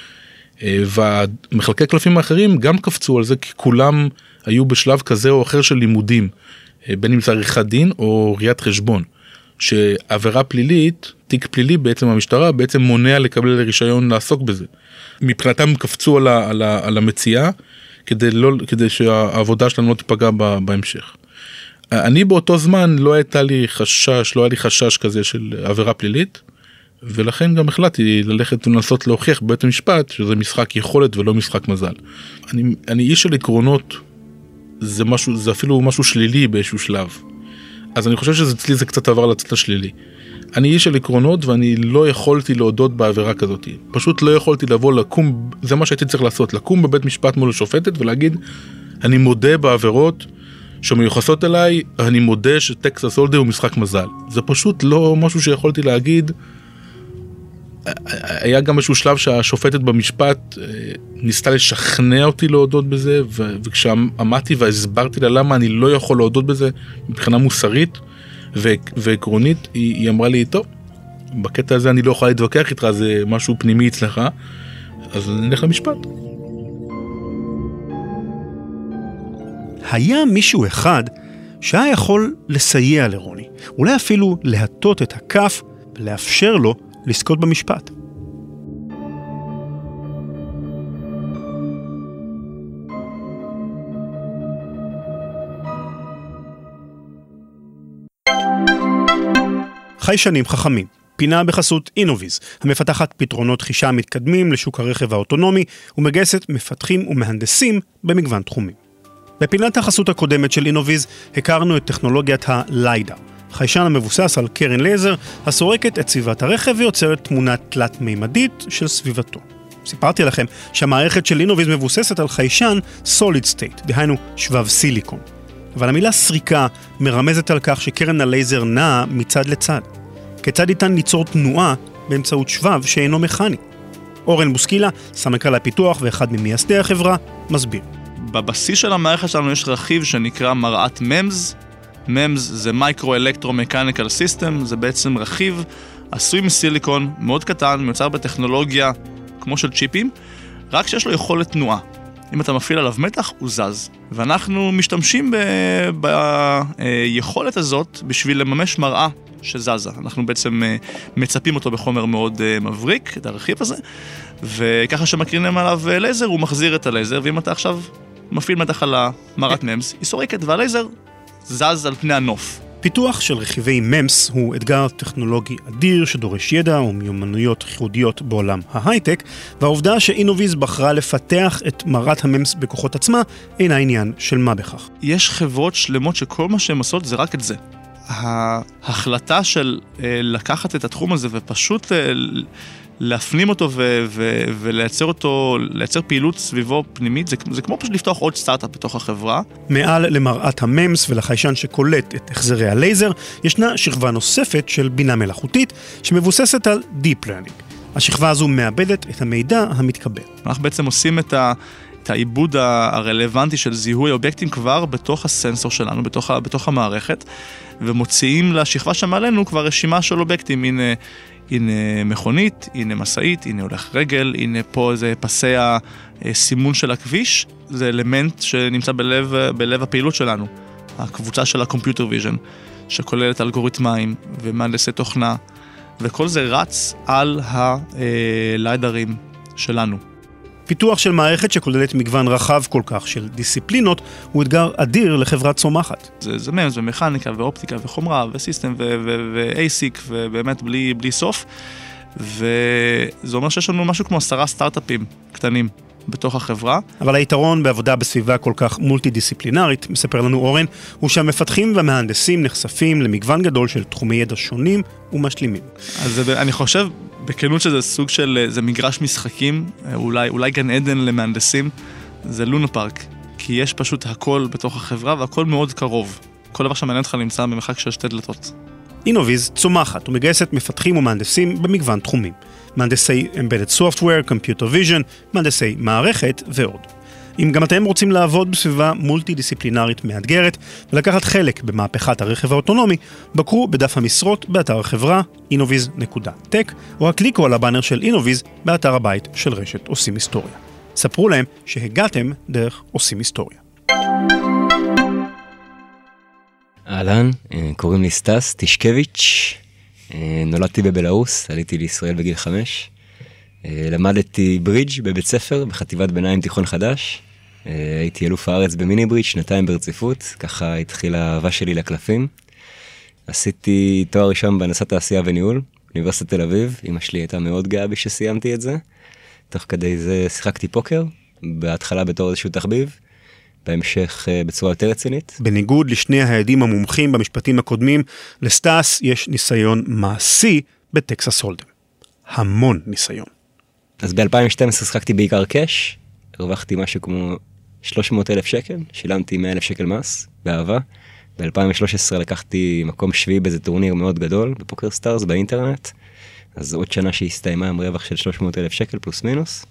והמחלקי קלפים האחרים גם קפצו על זה, כי כולם היו בשלב כזה או אחר של לימודים, בין אם זה עריכת דין או ראיית חשבון. שעבירה פלילית, תיק פלילי בעצם המשטרה, בעצם מונע לקבל רישיון לעסוק בזה. מבחינתם קפצו על, ה, על, ה, על המציאה, כדי, לא, כדי שהעבודה שלנו לא תיפגע בהמשך. אני באותו זמן לא הייתה לי חשש, לא היה לי חשש כזה של עבירה פלילית, ולכן גם החלטתי ללכת ולנסות להוכיח בבית המשפט שזה משחק יכולת ולא משחק מזל. אני, אני איש של עקרונות זה משהו, זה אפילו משהו שלילי באיזשהו שלב. אז אני חושב שאצלי זה קצת עבר לצד השלילי. אני איש של עקרונות ואני לא יכולתי להודות בעבירה כזאת. פשוט לא יכולתי לבוא לקום, זה מה שהייתי צריך לעשות, לקום בבית משפט מול השופטת ולהגיד, אני מודה בעבירות שמיוחסות אליי, אני מודה שטקסס הולדם הוא משחק מזל. זה פשוט לא משהו שיכולתי להגיד. היה גם איזשהו שלב שהשופטת במשפט ניסתה לשכנע אותי להודות בזה, וכשעמדתי והסברתי לה למה אני לא יכול להודות בזה מבחינה מוסרית ועקרונית, היא אמרה לי, טוב, בקטע הזה אני לא יכולה להתווכח איתך, זה משהו פנימי אצלך, אז נלך למשפט. היה מישהו אחד שהיה יכול לסייע לרוני, אולי אפילו להטות את הכף ולאפשר לו לזכות במשפט. חיישנים חכמים, פינה בחסות אינוביז, המפתחת פתרונות חישה מתקדמים לשוק הרכב האוטונומי ומגייסת מפתחים ומהנדסים במגוון תחומים. בפינת החסות הקודמת של אינוביז הכרנו את טכנולוגיית הליידר, חיישן המבוסס על קרן לייזר הסורקת את סביבת הרכב ויוצרת תמונה תלת מימדית של סביבתו. סיפרתי לכם שהמערכת של אינוביז מבוססת על חיישן Solid State, דהיינו שבב סיליקון. אבל המילה סריקה מרמזת על כך שקרן הלייזר נעה מצד לצד. כיצד ניתן ליצור תנועה באמצעות שבב שאינו מכני? אורן בוסקילה, סמנכ"ל הפיתוח ואחד ממייסדי החברה, מסביר. בבסיס של המערכת שלנו יש רכיב שנקרא מראת ממס. ממס זה Micro-Electromechanical System, זה בעצם רכיב עשוי מסיליקון מאוד קטן, מיוצר בטכנולוגיה כמו של צ'יפים, רק שיש לו יכולת תנועה. אם אתה מפעיל עליו מתח, הוא זז. ואנחנו משתמשים ביכולת הזאת בשביל לממש מראה שזזה. אנחנו בעצם מצפים אותו בחומר מאוד מבריק, את הרכיב הזה, וככה שמקרינים עליו לייזר, הוא מחזיר את הלייזר, ואם אתה עכשיו מפעיל מתח על המראת ממס, היא סורקת, והלייזר זז על פני הנוף. פיתוח של רכיבי ממס הוא אתגר טכנולוגי אדיר שדורש ידע ומיומנויות ייחודיות בעולם ההייטק, והעובדה שאינוביז בחרה לפתח את מראת הממס בכוחות עצמה אינה עניין של מה בכך. יש חברות שלמות שכל מה שהן עושות זה רק את זה. ההחלטה של לקחת את התחום הזה ופשוט להפנים אותו ו- ו- ולייצר אותו, לייצר פעילות סביבו פנימית, זה, זה כמו פשוט לפתוח עוד סטארט-אפ בתוך החברה. מעל למראת הממס ולחיישן שקולט את החזרי הלייזר, ישנה שכבה נוספת של בינה מלאכותית שמבוססת על Deep Learning. השכבה הזו מאבדת את המידע המתקבל. אנחנו בעצם עושים את ה... את העיבוד הרלוונטי של זיהוי אובייקטים כבר בתוך הסנסור שלנו, בתוך, בתוך המערכת, ומוציאים לשכבה שמעלינו כבר רשימה של אובייקטים, הנה, הנה מכונית, הנה מסעית, הנה הולך רגל, הנה פה זה פסי הסימון של הכביש, זה אלמנט שנמצא בלב, בלב הפעילות שלנו, הקבוצה של הקומפיוטר ויז'ן, שכוללת אלגוריתמאים ומהנדסי תוכנה, וכל זה רץ על הליידרים שלנו. פיתוח של מערכת שכוללת מגוון רחב כל כך של דיסציפלינות הוא אתגר אדיר לחברת צומחת. זה, זה ממס ומכניקה ואופטיקה וחומרה וסיסטם ו-אייסיק ובאמת בלי, בלי סוף. וזה אומר שיש לנו משהו כמו עשרה סטארט-אפים קטנים בתוך החברה. אבל היתרון בעבודה בסביבה כל כך מולטי-דיסציפלינרית, מספר לנו אורן, הוא שהמפתחים והמהנדסים נחשפים למגוון גדול של תחומי ידע שונים ומשלימים. אז אני חושב בכנות שזה סוג של, זה מגרש משחקים, אולי, אולי גן עדן למהנדסים, זה לונה פארק, כי יש פשוט הכל בתוך החברה והכל מאוד קרוב. כל דבר שמעניין אותך נמצא במרחק של שתי דלתות. אינוביז צומחת ומגייסת מפתחים ומהנדסים במגוון תחומים. מהנדסי Embedded Software, Computer Vision, מהנדסי מערכת ועוד. אם גם אתם רוצים לעבוד בסביבה מולטי-דיסציפלינרית מאתגרת ולקחת חלק במהפכת הרכב האוטונומי, בקרו בדף המשרות באתר החברה אינוביז נקודה טק או הקליקו על הבאנר של אינוביז באתר הבית של רשת עושים היסטוריה. ספרו להם שהגעתם דרך עושים היסטוריה. אהלן, קוראים לי סטס טישקביץ', נולדתי בבלארוס, עליתי לישראל בגיל חמש. למדתי ברידג' בבית ספר, בחטיבת ביניים תיכון חדש. הייתי אלוף הארץ במיני ברידג' שנתיים ברציפות, ככה התחילה האהבה שלי לקלפים. עשיתי תואר ראשון בהנדסת תעשייה וניהול, אוניברסיטת תל אביב. אמא שלי הייתה מאוד גאה בי שסיימתי את זה. תוך כדי זה שיחקתי פוקר, בהתחלה בתור איזשהו תחביב, בהמשך בצורה יותר רצינית. בניגוד לשני העדים המומחים במשפטים הקודמים, לסטאס יש ניסיון מעשי בטקסס הולדם. המון ניסיון. אז ב-אלפיים ושתים עשרה שחקתי בעיקר קש, הרווחתי משהו כמו שלוש מאות אלף שקל, שילמתי מאה אלף שקל מס, באהבה. ב-אלפיים ושלוש עשרה לקחתי מקום שביעי באיזה טורניר מאוד גדול, בפוקר סטארס באינטרנט, אז עוד שנה שהסתיימה עם רווח של שלוש מאות אלף שקל פלוס מינוס.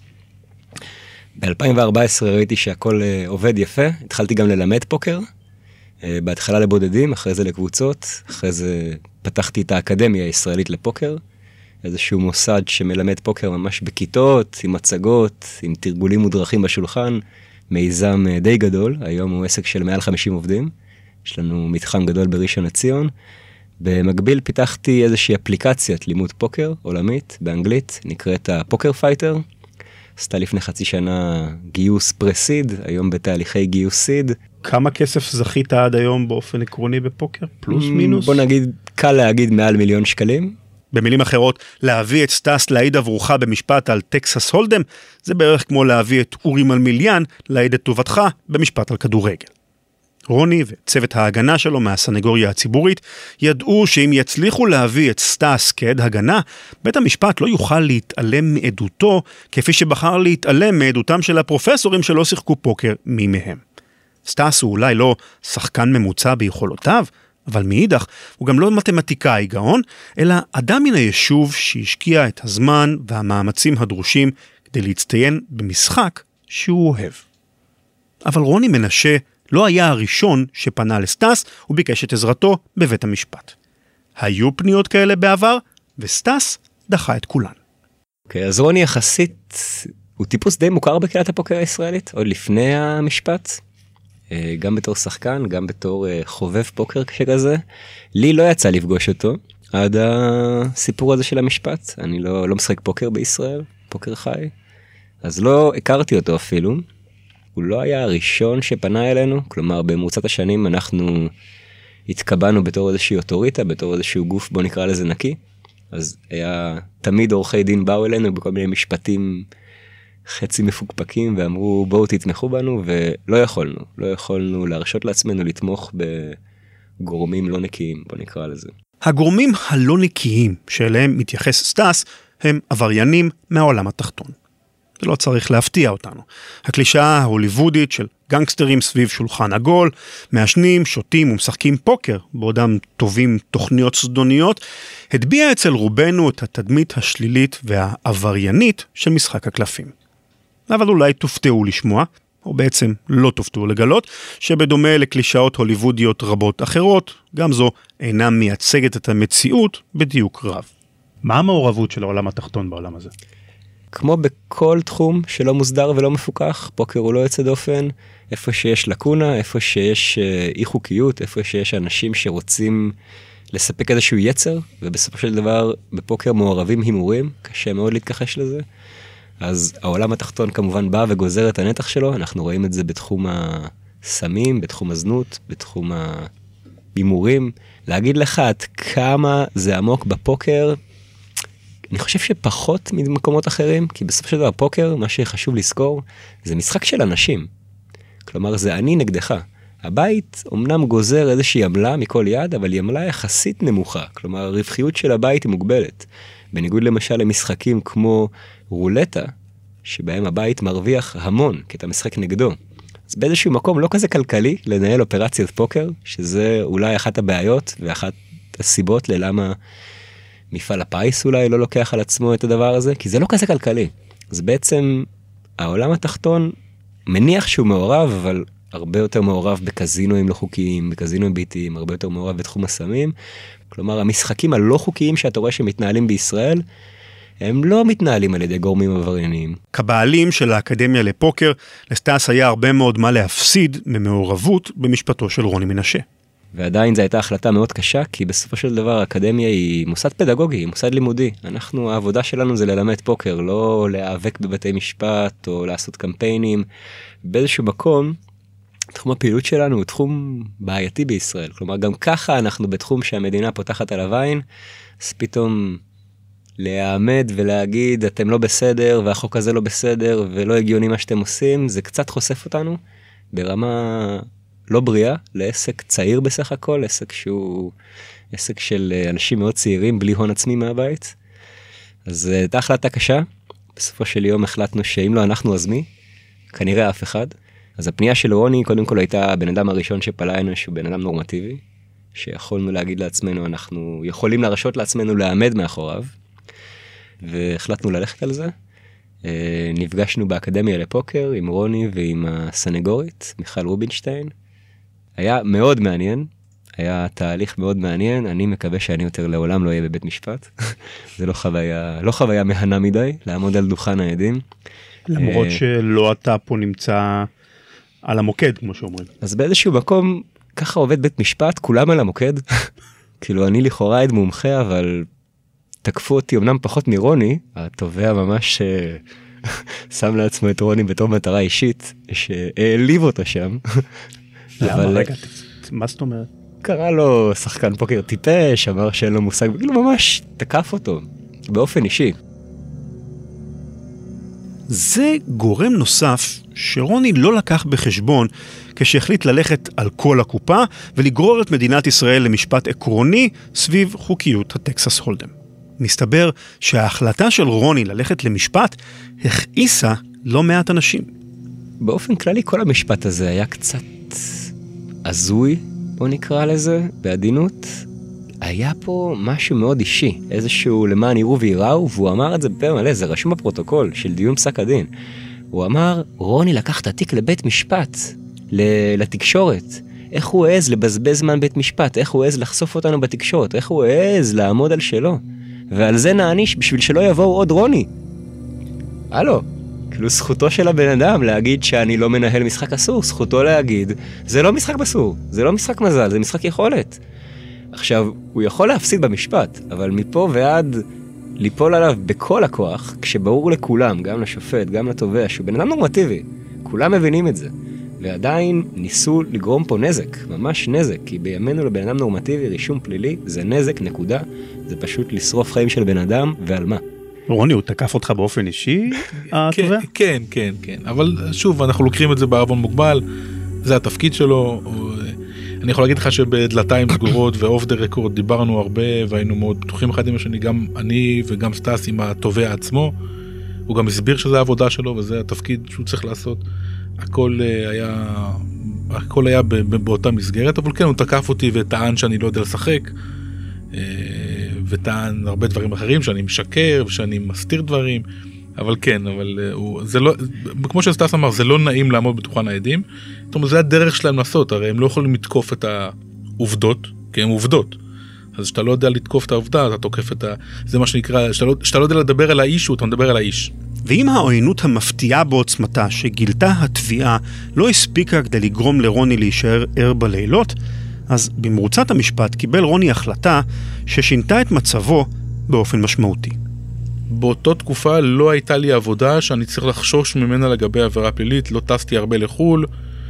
ב-אלפיים וארבע עשרה ראיתי שהכל עובד יפה, התחלתי גם ללמד פוקר, בהתחלה לבודדים, אחרי זה לקבוצות, אחרי זה פתחתי את האקדמיה הישראלית לפוקר, איזשהו מוסד שמלמד פוקר ממש בכיתות, עם מצגות, עם תרגולים מודרכים בשולחן, מיזם די גדול, היום הוא עסק של מעל חמישים עובדים, יש לנו מתחם גדול בראשון לציון, במקביל פיתחתי איזושהי אפליקציית לימוד פוקר עולמית באנגלית, נקראת הפוקר פייטר, עשתה לפני חצי שנה גיוס פרסיד, היום בתהליכי גיוס סיד. כמה כסף זכית עד היום באופן עקרוני בפוקר? פלוס מינוס? בוא נגיד, קל להגיד מעל מיליון שקלים. במילים אחרות, להביא את סטאס להעיד עבורך במשפט על טקסס הולדם, זה בערך כמו להביא את אורי מלמיליאן להעיד את טובתך במשפט על כדורגל. רוני וצוות ההגנה שלו מהסנגוריה הציבורית ידעו שאם יצליחו להביא את סטאס כעד הגנה, בית המשפט לא יוכל להתעלם מעדותו, כפי שבחר להתעלם מעדותם של הפרופסורים שלא שיחקו פוקר מי מהם. סטאס הוא אולי לא שחקן ממוצע ביכולותיו, אבל מאידך הוא גם לא מתמטיקאי גאון, אלא אדם מן היישוב שהשקיע את הזמן והמאמצים הדרושים כדי להצטיין במשחק שהוא אוהב. אבל רוני מנשה לא היה הראשון שפנה לסטאס וביקש את עזרתו בבית המשפט. היו פניות כאלה בעבר, וסטאס דחה את כולן. אוקיי, okay, אז רוני יחסית, הוא טיפוס די מוכר בקהילת הפוקר הישראלית, עוד לפני המשפט, גם בתור שחקן, גם בתור חובב פוקר כשכזה. לי לא יצא לפגוש אותו עד הסיפור הזה של המשפט. אני לא, לא משחק פוקר בישראל, פוקר חי, אז לא הכרתי אותו אפילו. הוא לא היה הראשון שפנה אלינו, כלומר במרוצת השנים אנחנו התקבענו בתור איזושהי אוטוריטה, בתור איזשהו גוף, בוא נקרא לזה נקי, אז היה תמיד עורכי דין באו אלינו בכל מיני משפטים חצי מפוקפקים, ואמרו בואו תתמכו בנו, ולא יכולנו, לא יכולנו להרשות לעצמנו לתמוך בגורמים לא נקיים, בוא נקרא לזה. הגורמים הלא נקיים שאליהם מתייחס סטאס, הם עבריינים מהעולם התחתון. זה לא צריך להפתיע אותנו. הקלישאה ההוליוודית של גנגסטרים סביב שולחן עגול, מעשנים, שותים ומשחקים פוקר, בעודם טובים תוכניות סודוניות, הדביע אצל רובנו את התדמית השלילית והעבריינית של משחק הקלפים. אבל אולי תופתעו לשמוע, או בעצם לא תופתעו לגלות, שבדומה לקלישאות הוליוודיות רבות אחרות, גם זו אינה מייצגת את המציאות בדיוק רב. מה המעורבות של העולם התחתון בעולם הזה? כמו בכל תחום שלא מוסדר ולא מפוקח, פוקר הוא לא יוצא דופן, איפה שיש לקונה, איפה שיש אי חוקיות, איפה שיש אנשים שרוצים לספק איזשהו יצר, ובסופו של דבר בפוקר מעורבים הימורים, קשה מאוד להתכחש לזה. אז העולם התחתון כמובן בא וגוזר את הנתח שלו, אנחנו רואים את זה בתחום הסמים, בתחום הזנות, בתחום ההימורים. להגיד לך עד כמה זה עמוק בפוקר, אני חושב שפחות ממקומות אחרים, כי בסופו של דבר פוקר, מה שחשוב לזכור, זה משחק של אנשים. כלומר, זה אני נגדך. הבית אומנם גוזר איזושהי עמלה מכל יד, אבל היא עמלה יחסית נמוכה. כלומר, הרווחיות של הבית היא מוגבלת. בניגוד למשל למשחקים כמו רולטה, שבהם הבית מרוויח המון, כי אתה משחק נגדו. אז באיזשהו מקום לא כזה כלכלי לנהל אופרציית פוקר, שזה אולי אחת הבעיות ואחת הסיבות ללמה מפעל הפיס אולי לא לוקח על עצמו את הדבר הזה, כי זה לא כזה כלכלי. אז בעצם העולם התחתון מניח שהוא מעורב, אבל הרבה יותר מעורב בקזינואים לא חוקיים, בקזינואים ביתיים, הרבה יותר מעורב בתחום הסמים. כלומר, המשחקים הלא חוקיים שאתה רואה שמתנהלים בישראל, הם לא מתנהלים על ידי גורמים עברייניים. כבעלים של האקדמיה לפוקר, לסטאס היה הרבה מאוד מה להפסיד ממעורבות במשפטו של רוני מנשה. ועדיין זו הייתה החלטה מאוד קשה, כי בסופו של דבר האקדמיה היא מוסד פדגוגי, היא מוסד לימודי. אנחנו, העבודה שלנו זה ללמד פוקר, לא להיאבק בבתי משפט או לעשות קמפיינים. באיזשהו מקום, תחום הפעילות שלנו הוא תחום בעייתי בישראל. כלומר, גם ככה אנחנו בתחום שהמדינה פותחת עליו עין, אז פתאום להעמד ולהגיד, אתם לא בסדר, והחוק הזה לא בסדר, ולא הגיוני מה שאתם עושים, זה קצת חושף אותנו. ברמה לא בריאה, לעסק צעיר בסך הכל, עסק שהוא עסק של אנשים מאוד צעירים, בלי הון עצמי מהבית. אז הייתה החלטה קשה, בסופו של יום החלטנו שאם לא אנחנו אז מי, כנראה אף אחד. אז הפנייה של רוני קודם כל הייתה הבן אדם הראשון שפלה אלינו, שהוא בן אדם נורמטיבי, שיכולנו להגיד לעצמנו, אנחנו יכולים להרשות לעצמנו לעמד מאחוריו, והחלטנו ללכת על זה. נפגשנו באקדמיה לפוקר עם רוני ועם הסנגורית, מיכל רובינשטיין. היה מאוד מעניין, היה תהליך מאוד מעניין, אני מקווה שאני יותר לעולם לא אהיה בבית משפט. זה לא חוויה, לא חוויה מהנה מדי, לעמוד על דוכן העדים. למרות שלא אתה פה נמצא על המוקד, כמו שאומרים. אז באיזשהו מקום, ככה עובד בית משפט, כולם על המוקד. כאילו, אני לכאורה עד מומחה, אבל תקפו אותי, אמנם פחות מרוני, התובע ממש שם לעצמו את רוני בתור מטרה אישית, שהעליב אותו שם. למה? רגע, מה זאת אומרת? קרא לו שחקן פוקר טיפש, אמר שאין לו מושג, כאילו ממש תקף אותו, באופן אישי. זה גורם נוסף שרוני לא לקח בחשבון כשהחליט ללכת על כל הקופה ולגרור את מדינת ישראל למשפט עקרוני סביב חוקיות הטקסס הולדם. מסתבר שההחלטה של רוני ללכת למשפט הכעיסה לא מעט אנשים. באופן כללי כל המשפט הזה היה קצת הזוי, בוא נקרא לזה, בעדינות. היה פה משהו מאוד אישי, איזשהו למען יראו ויראו, והוא אמר את זה בפה מלא, זה רשום בפרוטוקול של דיון פסק הדין. הוא אמר, רוני לקח את התיק לבית משפט, לתקשורת. איך הוא העז לבזבז זמן בית משפט, איך הוא העז לחשוף אותנו בתקשורת, איך הוא העז לעמוד על שלו. ועל זה נעניש בשביל שלא יבואו עוד רוני. הלו, כאילו זכותו של הבן אדם להגיד שאני לא מנהל משחק אסור, זכותו להגיד, זה לא משחק בסור, זה לא משחק מזל, זה משחק יכולת. עכשיו, הוא יכול להפסיד במשפט, אבל מפה ועד ליפול עליו בכל הכוח, כשברור לכולם, גם לשופט, גם לתובע, שהוא בן אדם נורמטיבי, כולם מבינים את זה, ועדיין ניסו לגרום פה נזק, ממש נזק, כי בימינו לבן אדם נורמטיבי, רישום פלילי, זה נזק, נקודה, זה פשוט לשרוף חיים של בן אדם, ועל מה? רוני, הוא תקף אותך באופן אישי, התובע? כן, כן, כן, אבל שוב, אנחנו לוקחים את זה בערבון מוגבל, זה התפקיד שלו, אני יכול להגיד לך שבדלתיים סגורות ואוף דה רקורד דיברנו הרבה והיינו מאוד פתוחים אחד עם השני, גם אני וגם סטס עם התובע עצמו, הוא גם הסביר שזה העבודה שלו וזה התפקיד שהוא צריך לעשות, הכל היה, הכל היה באותה מסגרת, אבל כן הוא תקף אותי וטען שאני לא יודע לשחק, וטען הרבה דברים אחרים, שאני משקר ושאני מסתיר דברים, אבל כן, אבל הוא, זה לא, כמו שסטס אמר, זה לא נעים לעמוד בתוכן העדים, זאת אומרת, זה הדרך שלהם לעשות, הרי הם לא יכולים לתקוף את העובדות, כי הם עובדות, אז שאתה לא יודע לתקוף את העובדה, אתה תוקף את ה... זה מה שנקרא, שאתה לא, שאתה לא יודע לדבר על האיש, אתה מדבר על האיש. ואם העוינות המפתיעה בעוצמתה שגילתה התביעה לא הספיקה כדי לגרום לרוני להישאר ער בלילות, אז במרוצת המשפט קיבל רוני החלטה ששינתה את מצבו באופן משמעותי. באותו תקופה לא הייתה לי עבודה שאני צריך לחשוש ממנה לגבי עבירה פלילית, לא טסתי הרבה לחול,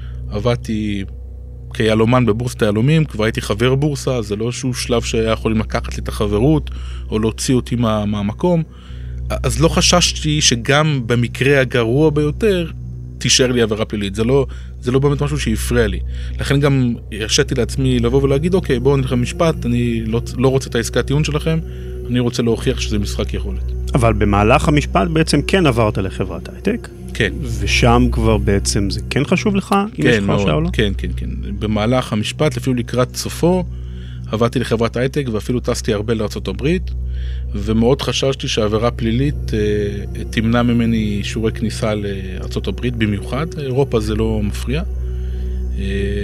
עבדתי כיהלומן בבורסת היהלומים, כבר הייתי חבר בורסה, זה לא שהוא שלב שהיה יכולים לקחת לי את החברות, או להוציא אותי מה, מהמקום, אז לא חששתי שגם במקרה הגרוע ביותר, תישאר לי עבירה פלילית, זה לא, זה לא באמת משהו שיפריע לי. לכן גם הרשיתי לעצמי לבוא ולהגיד, אוקיי, בואו נלך למשפט, אני לא, לא רוצה את העסקת טיעון שלכם, אני רוצה להוכיח שזה משחק יכולת. אבל במהלך המשפט בעצם כן עברת לחברת הייטק? כן. ושם כבר בעצם זה כן חשוב לך? כן, מאוד, כן, כן, כן. במהלך המשפט, אפילו לקראת סופו, עבדתי לחברת הייטק ואפילו טסתי הרבה לארצות הברית, ומאוד חששתי שהעבירה פלילית אה, תמנע ממני אישורי כניסה לארצות הברית, במיוחד, אירופה זה לא מפריע, אה,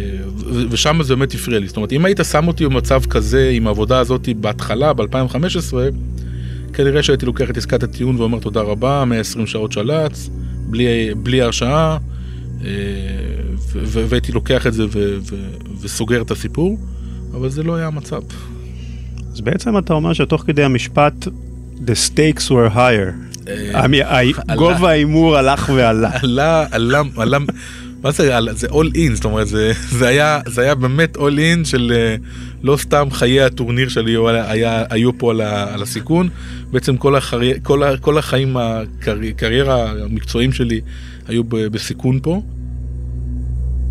ושם זה באמת הפריע לי. זאת אומרת, אם היית שם אותי במצב כזה עם העבודה הזאת בהתחלה, ב-אלפיים וחמש עשרה, כנראה שהייתי לוקח את עסקת הטיעון ואומר תודה רבה, מאה ועשרים שעות שלץ, בלי, בלי הרשעה, אה, והייתי לוקח את זה ו- ו- וסוגר את הסיפור, אבל זה לא היה המצב. אז בעצם אתה אומר שתוך כדי המשפט, the stakes were higher. גובה האימור הלך ועלה. עלה, עלה, עלה, מה זה עלה? זה all in, זאת אומרת, זה היה, זה היה באמת all in של לא סתם חיי הטורניר שלי היו פה על הסיכון, בעצם כל החיים, הקריירה המקצועיים שלי היו בסיכון פה.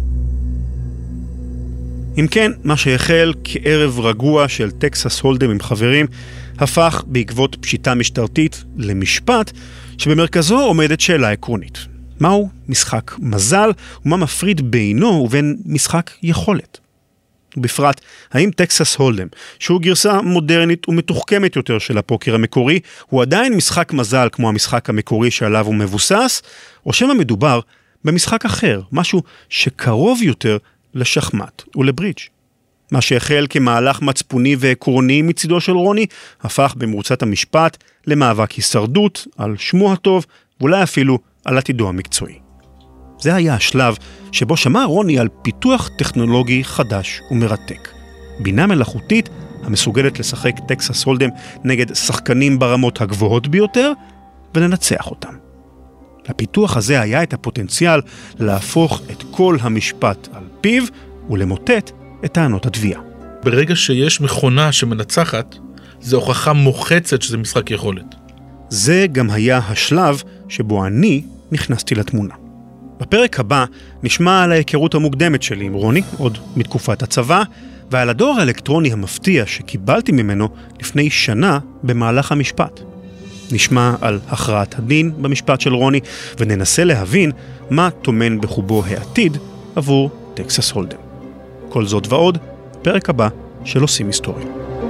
אם כן, מה שהחל כערב רגוע של טקסס הולדם עם חברים, הפך בעקבות פשיטה משטרתית למשפט, שבמרכזו עומדת שאלה עקרונית. מהו משחק מזל, ומה מפריד בינו ובין משחק יכולת? ובפרט, האם טקסס הולדם, שהוא גרסה מודרנית ומתוחכמת יותר של הפוקר המקורי, הוא עדיין משחק מזל כמו המשחק המקורי שעליו הוא מבוסס, או שמא מדובר במשחק אחר, משהו שקרוב יותר לשחמט ולברידג'. מה שהחל כמהלך מצפוני ועקרוני מצידו של רוני, הפך במרוצת המשפט למאבק הישרדות על שמו הטוב, ואולי אפילו על עתידו המקצועי. זה היה השלב שבו שמע רוני על פיתוח טכנולוגי חדש ומרתק. בינה מלאכותית המסוגלת לשחק טקסס הולדם נגד שחקנים ברמות הגבוהות ביותר ולנצח אותם. לפיתוח הזה היה את הפוטנציאל להפוך את כל המשפט על פיו ולמוטט את טענות התביעה. ברגע שיש מכונה שמנצחת, זה הוכחה מוחצת שזה משחק יכולת. זה גם היה השלב שבו אני נכנסתי לתמונה. בפרק הבא נשמע על ההיכרות המוקדמת שלי עם רוני, עוד מתקופת הצבא, ועל הדואר האלקטרוני המפתיע שקיבלתי ממנו לפני שנה במהלך המשפט. נשמע על הכרעת הדין במשפט של רוני, וננסה להבין מה טומן בחובו העתיד עבור טקסס הולדם. כל זאת ועוד, פרק הבא של עושים היסטוריה.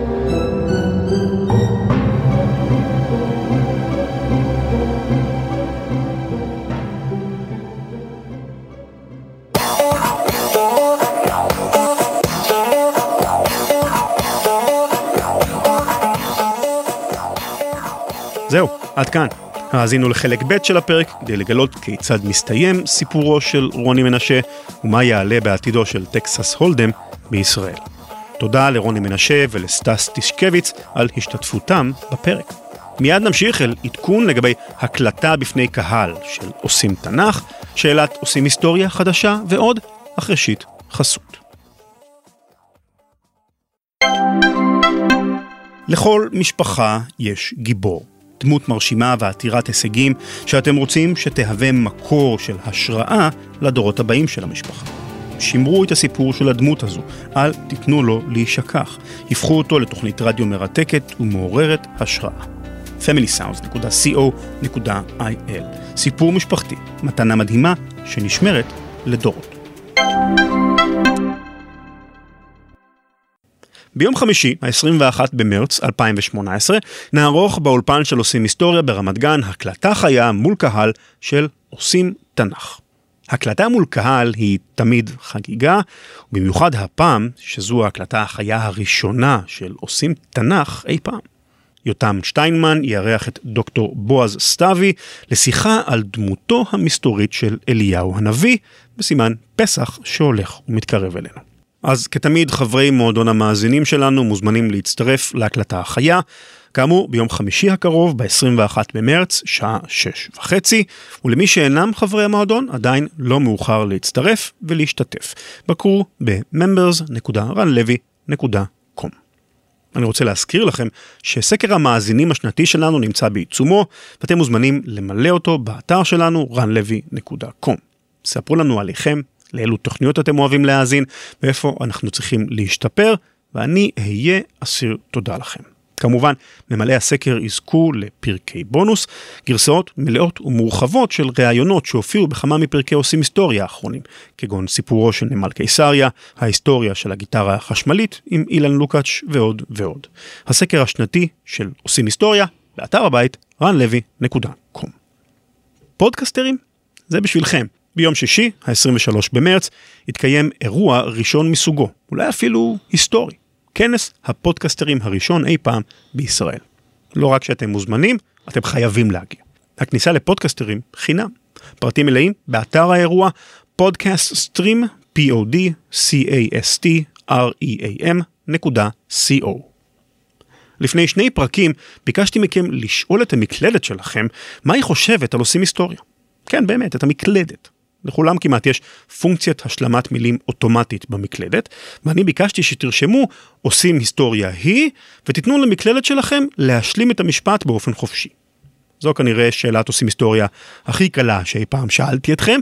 זהו, עד כאן. האזינו לחלק ב' של הפרק כדי לגלות כיצד מסתיים סיפורו של רוני מנשה ומה יעלה בעתידו של טקסס הולדם בישראל. תודה לרוני מנשה ולסטס טישקביץ על השתתפותם בפרק. מיד נמשיך אל עדכון לגבי הקלטה בפני קהל של עושים תנ"ך, שאלת עושים היסטוריה חדשה ועוד אחרי שיט חסות. לכל משפחה יש גיבור. דמות מרשימה ועתירת הישגים שאתם רוצים שתהווה מקור של השראה לדורות הבאים של המשפחה. שמרו את הסיפור של הדמות הזו, אל תיתנו לו להישכח. הפכו אותו לתוכנית רדיו מרתקת ומעוררת השראה. פמילי סאונדס דוט קו דוט איי אל. סיפור משפחתי, מתנה מדהימה שנשמרת לדורות. ביום חמישי, ה-עשרים ואחד במרץ אלפיים ושמונה עשרה, נערוך באולפן של עושים היסטוריה ברמת גן הקלטה חיה מול קהל של עושים תנ"ך. הקלטה מול קהל היא תמיד חגיגה, ובמיוחד הפעם שזו ההקלטה החיה הראשונה של עושים תנ"ך אי פעם. יותם שטיינמן יארח את דוקטור בועז סטאבי לשיחה על דמותו המסתורית של אליהו הנביא, בסימן פסח שהולך ומתקרב אלינו. אז כתמיד חברי מועדון המאזינים שלנו מוזמנים להצטרף להקלטה החיה, כאמור ביום חמישי הקרוב ב-עשרים ואחד במרץ, שעה שש וחצי, ולמי שאינם חברי המועדון עדיין לא מאוחר להצטרף ולהשתתף. בקרו ב-members דוט רן לוי דוט קום. אני רוצה להזכיר לכם שסקר המאזינים השנתי שלנו נמצא בעיצומו, ואתם מוזמנים למלא אותו באתר שלנו רן לוי דוט קום. ספרו לנו עליכם, לאילו תוכניות אתם אוהבים להאזין, ואיפה אנחנו צריכים להשתפר, ואני אהיה אסיר תודה לכם. כמובן, ממלאי הסקר יזכו לפרקי בונוס, גרסאות מלאות ומורחבות של ראיונות שהופיעו בכמה מפרקי עושים היסטוריה האחרונים, כגון סיפורו של נמל קיסריה, ההיסטוריה של הגיטרה החשמלית עם אילן לוקאץ' ועוד ועוד. הסקר השנתי של עושים היסטוריה, באתר הבית רן לוי דוט קום. פודקסטרים? זה בשבילכם. ביום שישי, ה-עשרים ושלושה במרץ, התקיים אירוע ראשון מסוגו, אולי אפילו היסטורי. כנס הפודקסטרים הראשון אי פעם בישראל. לא רק שאתם מוזמנים, אתם חייבים להגיע. הכניסה לפודקסטרים חינם. פרטים מלאים באתר האירוע podcaststream, פי או די סי איי אס טי אר אי איי אם נקודה סי או. לפני שני פרקים ביקשתי מכם לשאול את המקלדת שלכם מה היא חושבת על עושים היסטוריה. כן, באמת, את המקלדת. לכולם כמעט יש פונקציית השלמת מילים אוטומטית במקלדת, ואני ביקשתי שתרשמו עושים היסטוריה היא, ותיתנו למקלדת שלכם להשלים את המשפט באופן חופשי. זו כנראה שאלת עושים היסטוריה הכי קלה שאי פעם שאלתי אתכם,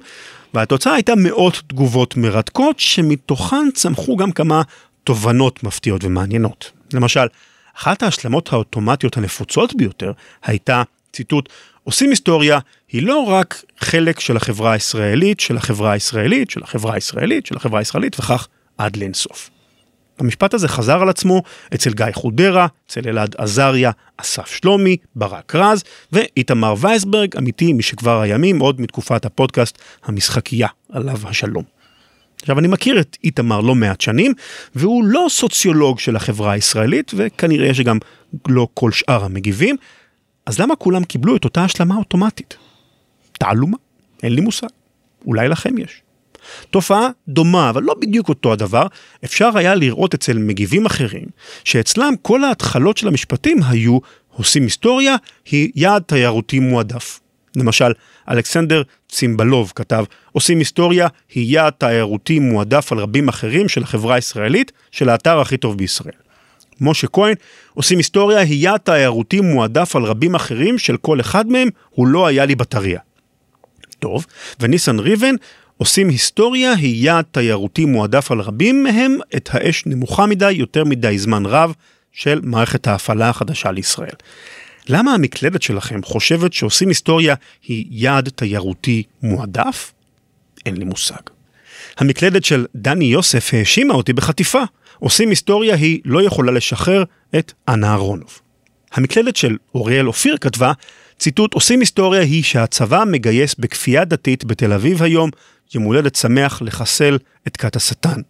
והתוצאה הייתה מאות תגובות מרתקות, שמתוכן צמחו גם כמה תובנות מפתיעות ומעניינות. למשל, אחת ההשלמות האוטומטיות הנפוצות ביותר הייתה, ציטוט, עושים היסטוריה היא לא רק חלק של החברה הישראלית, של החברה הישראלית, של החברה הישראלית, של החברה הישראלית, וכך עד לאינסוף. המשפט הזה חזר על עצמו אצל גיא חודרה, אצל אלעד עזריה, אסף שלומי, ברק רז, ואיתמר וייסברג, אמיתי משכבר הימים, עוד מתקופת הפודקאסט המשחקייה, עליו השלום. עכשיו, אני מכיר את איתמר לא מעט שנים, והוא לא סוציולוג של החברה הישראלית, וכנראה שגם לא כל שאר המגיבים, אז למה כולם קיבלו את אותה השלמה אוטומטית? תעלומה? אין לי מושג. אולי לכם יש. תופעה דומה, אבל לא בדיוק אותו הדבר, אפשר היה לראות אצל מגיבים אחרים, שאצלם כל ההתחלות של המשפטים היו, עושים היסטוריה, היא יעד תיירותי מועדף. למשל, אלכסנדר צימבלוב כתב, עושים היסטוריה, היא יעד תיירותי מועדף על רבים אחרים של החברה הישראלית, של האתר הכי טוב בישראל. משה כהן, עושים היסטוריה, היא יעד תיירותי מועדף על רבים אחרים, של כל אחד מהם, הוא לא היה לי בטריה. טוב, וניסן ריבן, עושים היסטוריה, היא יעד תיירותי מועדף על רבים מהם, את האש נמוכה מדי, יותר מדי זמן רב, של מערכת ההפעלה החדשה לישראל. למה המקלדת שלכם חושבת שעושים היסטוריה היא יעד תיירותי מועדף? אין לי מושג. המקלדת של דני יוסף האשימה אותי בחטיפה. עושים היסטוריה היא לא יכולה לשחרר את אנה אהרונוב. המקלדת של אוריאל אופיר כתבה, ציטוט, עושים היסטוריה היא שהצבא מגייס בכפייה דתית בתל אביב היום, יום הולדת שמח לחסל את כת השטן.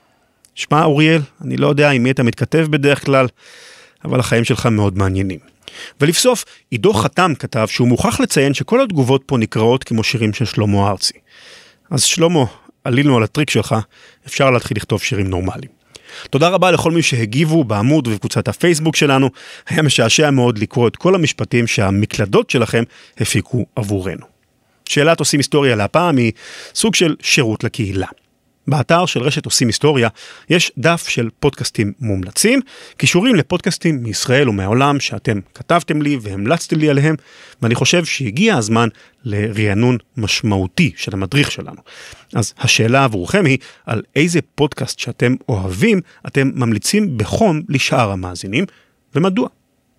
שמע אוריאל, אני לא יודע עם מי אתה מתכתב בדרך כלל, אבל החיים שלך מאוד מעניינים. ולבסוף, עידו חתם כתב שהוא מוכרח לציין שכל התגובות פה נקראות כמו שירים של שלמה ארצי. אז שלמה, עלינו על הטריק שלך, אפשר להתחיל לכתוב שירים נורמליים. תודה רבה לכל מי שהגיבו בעמוד ובקבוצת הפייסבוק שלנו, היה משעשע מאוד לקרוא את כל המשפטים שהמקלדות שלכם הפיקו עבורנו. שאלת עושים היסטוריה להפעם היא סוג של שירות לקהילה. באתר של רשת עושים היסטוריה יש דף של פודקאסטים מומלצים, קישורים לפודקאסטים מישראל ומהעולם שאתם כתבתם לי והמלצתם לי עליהם, ואני חושב שהגיע הזמן לרענון משמעותי של המדריך שלנו. אז השאלה עבורכם היא על איזה פודקאסט שאתם אוהבים אתם ממליצים בחום לשאר המאזינים, ומדוע?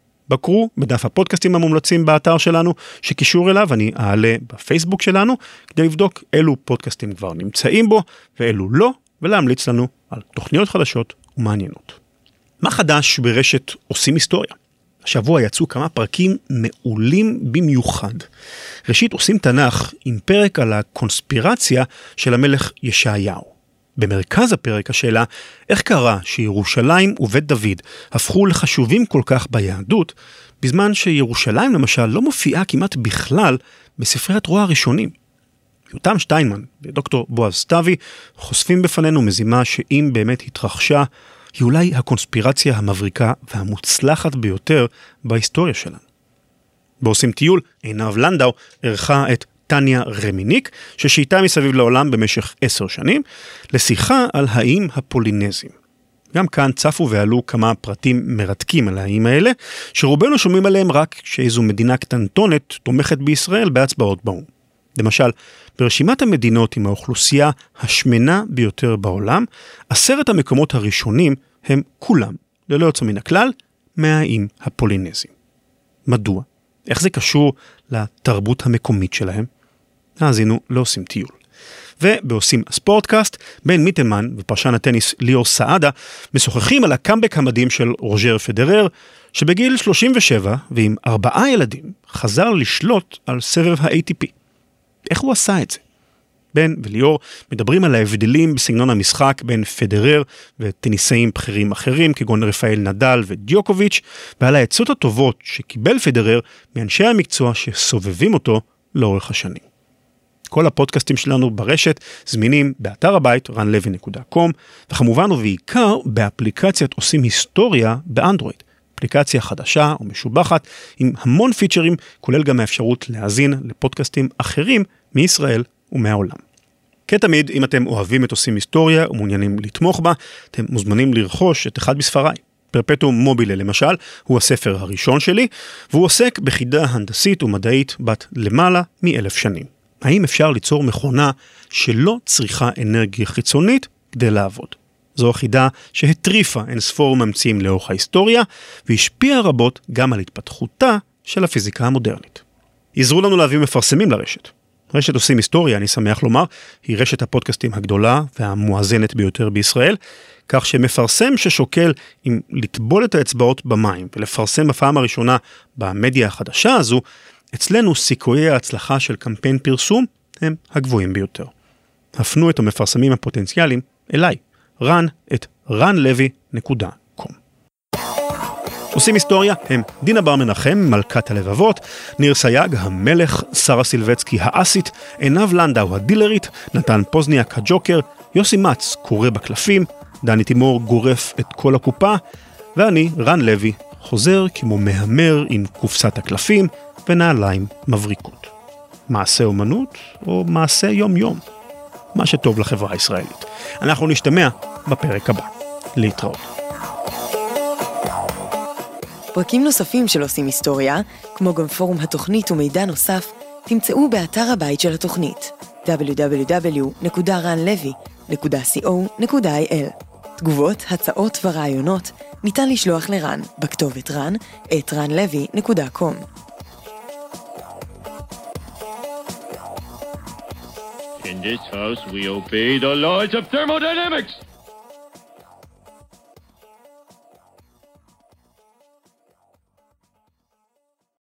בקרו בדף הפודקאסטים המומלצים באתר שלנו, שקישור אליו אני אעלה בפייסבוק שלנו, כדי לבדוק אילו פודקאסטים כבר נמצאים בו, ואילו לא, ולהמליץ לנו על תוכניות חדשות ומעניינות. מה חדש ברשת עושים היסטוריה? השבוע יצאו כמה פרקים מעולים במיוחד. ראשית עושים תנ"ך עם פרק על הקונספירציה של המלך ישעיהו. במרכז הפרק השאלה, איך קרה שירושלים ובית דוד הפכו לחשובים כל כך ביהדות, בזמן שירושלים למשל לא מופיעה כמעט בכלל בספרי התורה הראשונים. יותם שטיינמן ודוקטור בועז סתיוי חושפים בפנינו מזימה שאם באמת התרחשה, היא אולי הקונספירציה המבריקה והמוצלחת ביותר בהיסטוריה שלנו. בעושים טיול, עינב לנדאו ערכה את טניה רמיניק, ששהיתה מסביב לעולם במשך עשר שנים, לשיחה על האיים הפולינזיים. גם כאן צפו ועלו כמה פרטים מרתקים על האיים האלה, שרובנו שומעים עליהם רק כשאיזו מדינה קטנטונת תומכת בישראל בהצבעות באו"ם. למשל, ברשימת המדינות עם האוכלוסייה השמנה ביותר בעולם, עשרת המקומות הראשונים הם כולם, ללא יוצא מן הכלל, מהאיים הפולינזיים. מדוע? איך זה קשור לתרבות המקומית שלהם? האזינו לעושים טיול. ובעושים ספורטקאסט, בן מיטלמן ופרשן הטניס ליאור סעדה משוחחים על הקאמבק המדהים של רוג'ר פדרר, שבגיל שלושים ושבע ועם ארבעה ילדים חזר לשלוט על סבב ה-איי טי פי. איך הוא עשה את זה? בן וליאור מדברים על ההבדלים בסגנון המשחק בין פדרר וטניסאים בכירים אחרים כגון רפאל נדל ודיוקוביץ', ועל העצות הטובות שקיבל פדרר מאנשי המקצוע שסובבים אותו לאורך השנים. כל הפודקאסטים שלנו ברשת זמינים באתר הבית רן לוי נקודה קום, וכמובן ובעיקר באפליקציית עושים היסטוריה באנדרואיד. אפליקציה חדשה ומשובחת עם המון פיצ'רים, כולל גם האפשרות להאזין לפודקאסטים אחרים מישראל ומהעולם. כתמיד, אם אתם אוהבים את עושים היסטוריה ומעוניינים לתמוך בה, אתם מוזמנים לרכוש את אחד בספריי. פרפטום מובילה למשל, הוא הספר הראשון שלי, והוא עוסק בחידה הנדסית ומדעית בת למעלה מאלף שנים. האם אפשר ליצור מכונה שלא צריכה אנרגיה חיצונית כדי לעבוד? זו החידה שהטריפה אין ספור ממציאים לאורך ההיסטוריה, והשפיעה רבות גם על התפתחותה של הפיזיקה המודרנית. עזרו לנו להביא מפרסמים לרשת. רשת עושים היסטוריה, אני שמח לומר, היא רשת הפודקאסטים הגדולה והמואזנת ביותר בישראל, כך שמפרסם ששוקל אם לטבול את האצבעות במים ולפרסם בפעם הראשונה במדיה החדשה הזו, אצלנו סיכויי ההצלחה של קמפיין פרסום הם הגבוהים ביותר. הפנו את המפרסמים הפוטנציאליים אליי, רן את רן לוי נקודה קום. עושים היסטוריה הם דינה בר מנחם, מלכת הלבבות, ניר סייג, המלך, שרה סילבצקי, האסית, עינב לנדאו, הדילרית, נתן פוזניאק, הג'וקר, יוסי מצ, קורא בקלפים, דני תימור, גורף את כל הקופה, ואני, רן לוי, חוזר כמו מהמר עם קופסת הקלפים ונעליים מבריקות. מעשה אומנות או מעשה יום-יום? מה שטוב לחברה הישראלית. אנחנו נשתמע בפרק הבא. להתראות. פרקים נוספים של עושים היסטוריה, כמו גם פורום התוכנית ומידע נוסף, תמצאו באתר הבית של התוכנית דאבליו דאבליו דאבליו נקודה רן לוי נקודה קו נקודה איי אל. תגובות, הצעות ורעיונות ניתן לשלוח לרן בכתובת רן את רן לוי נקודה קום. In this house we obey the laws of thermodynamics.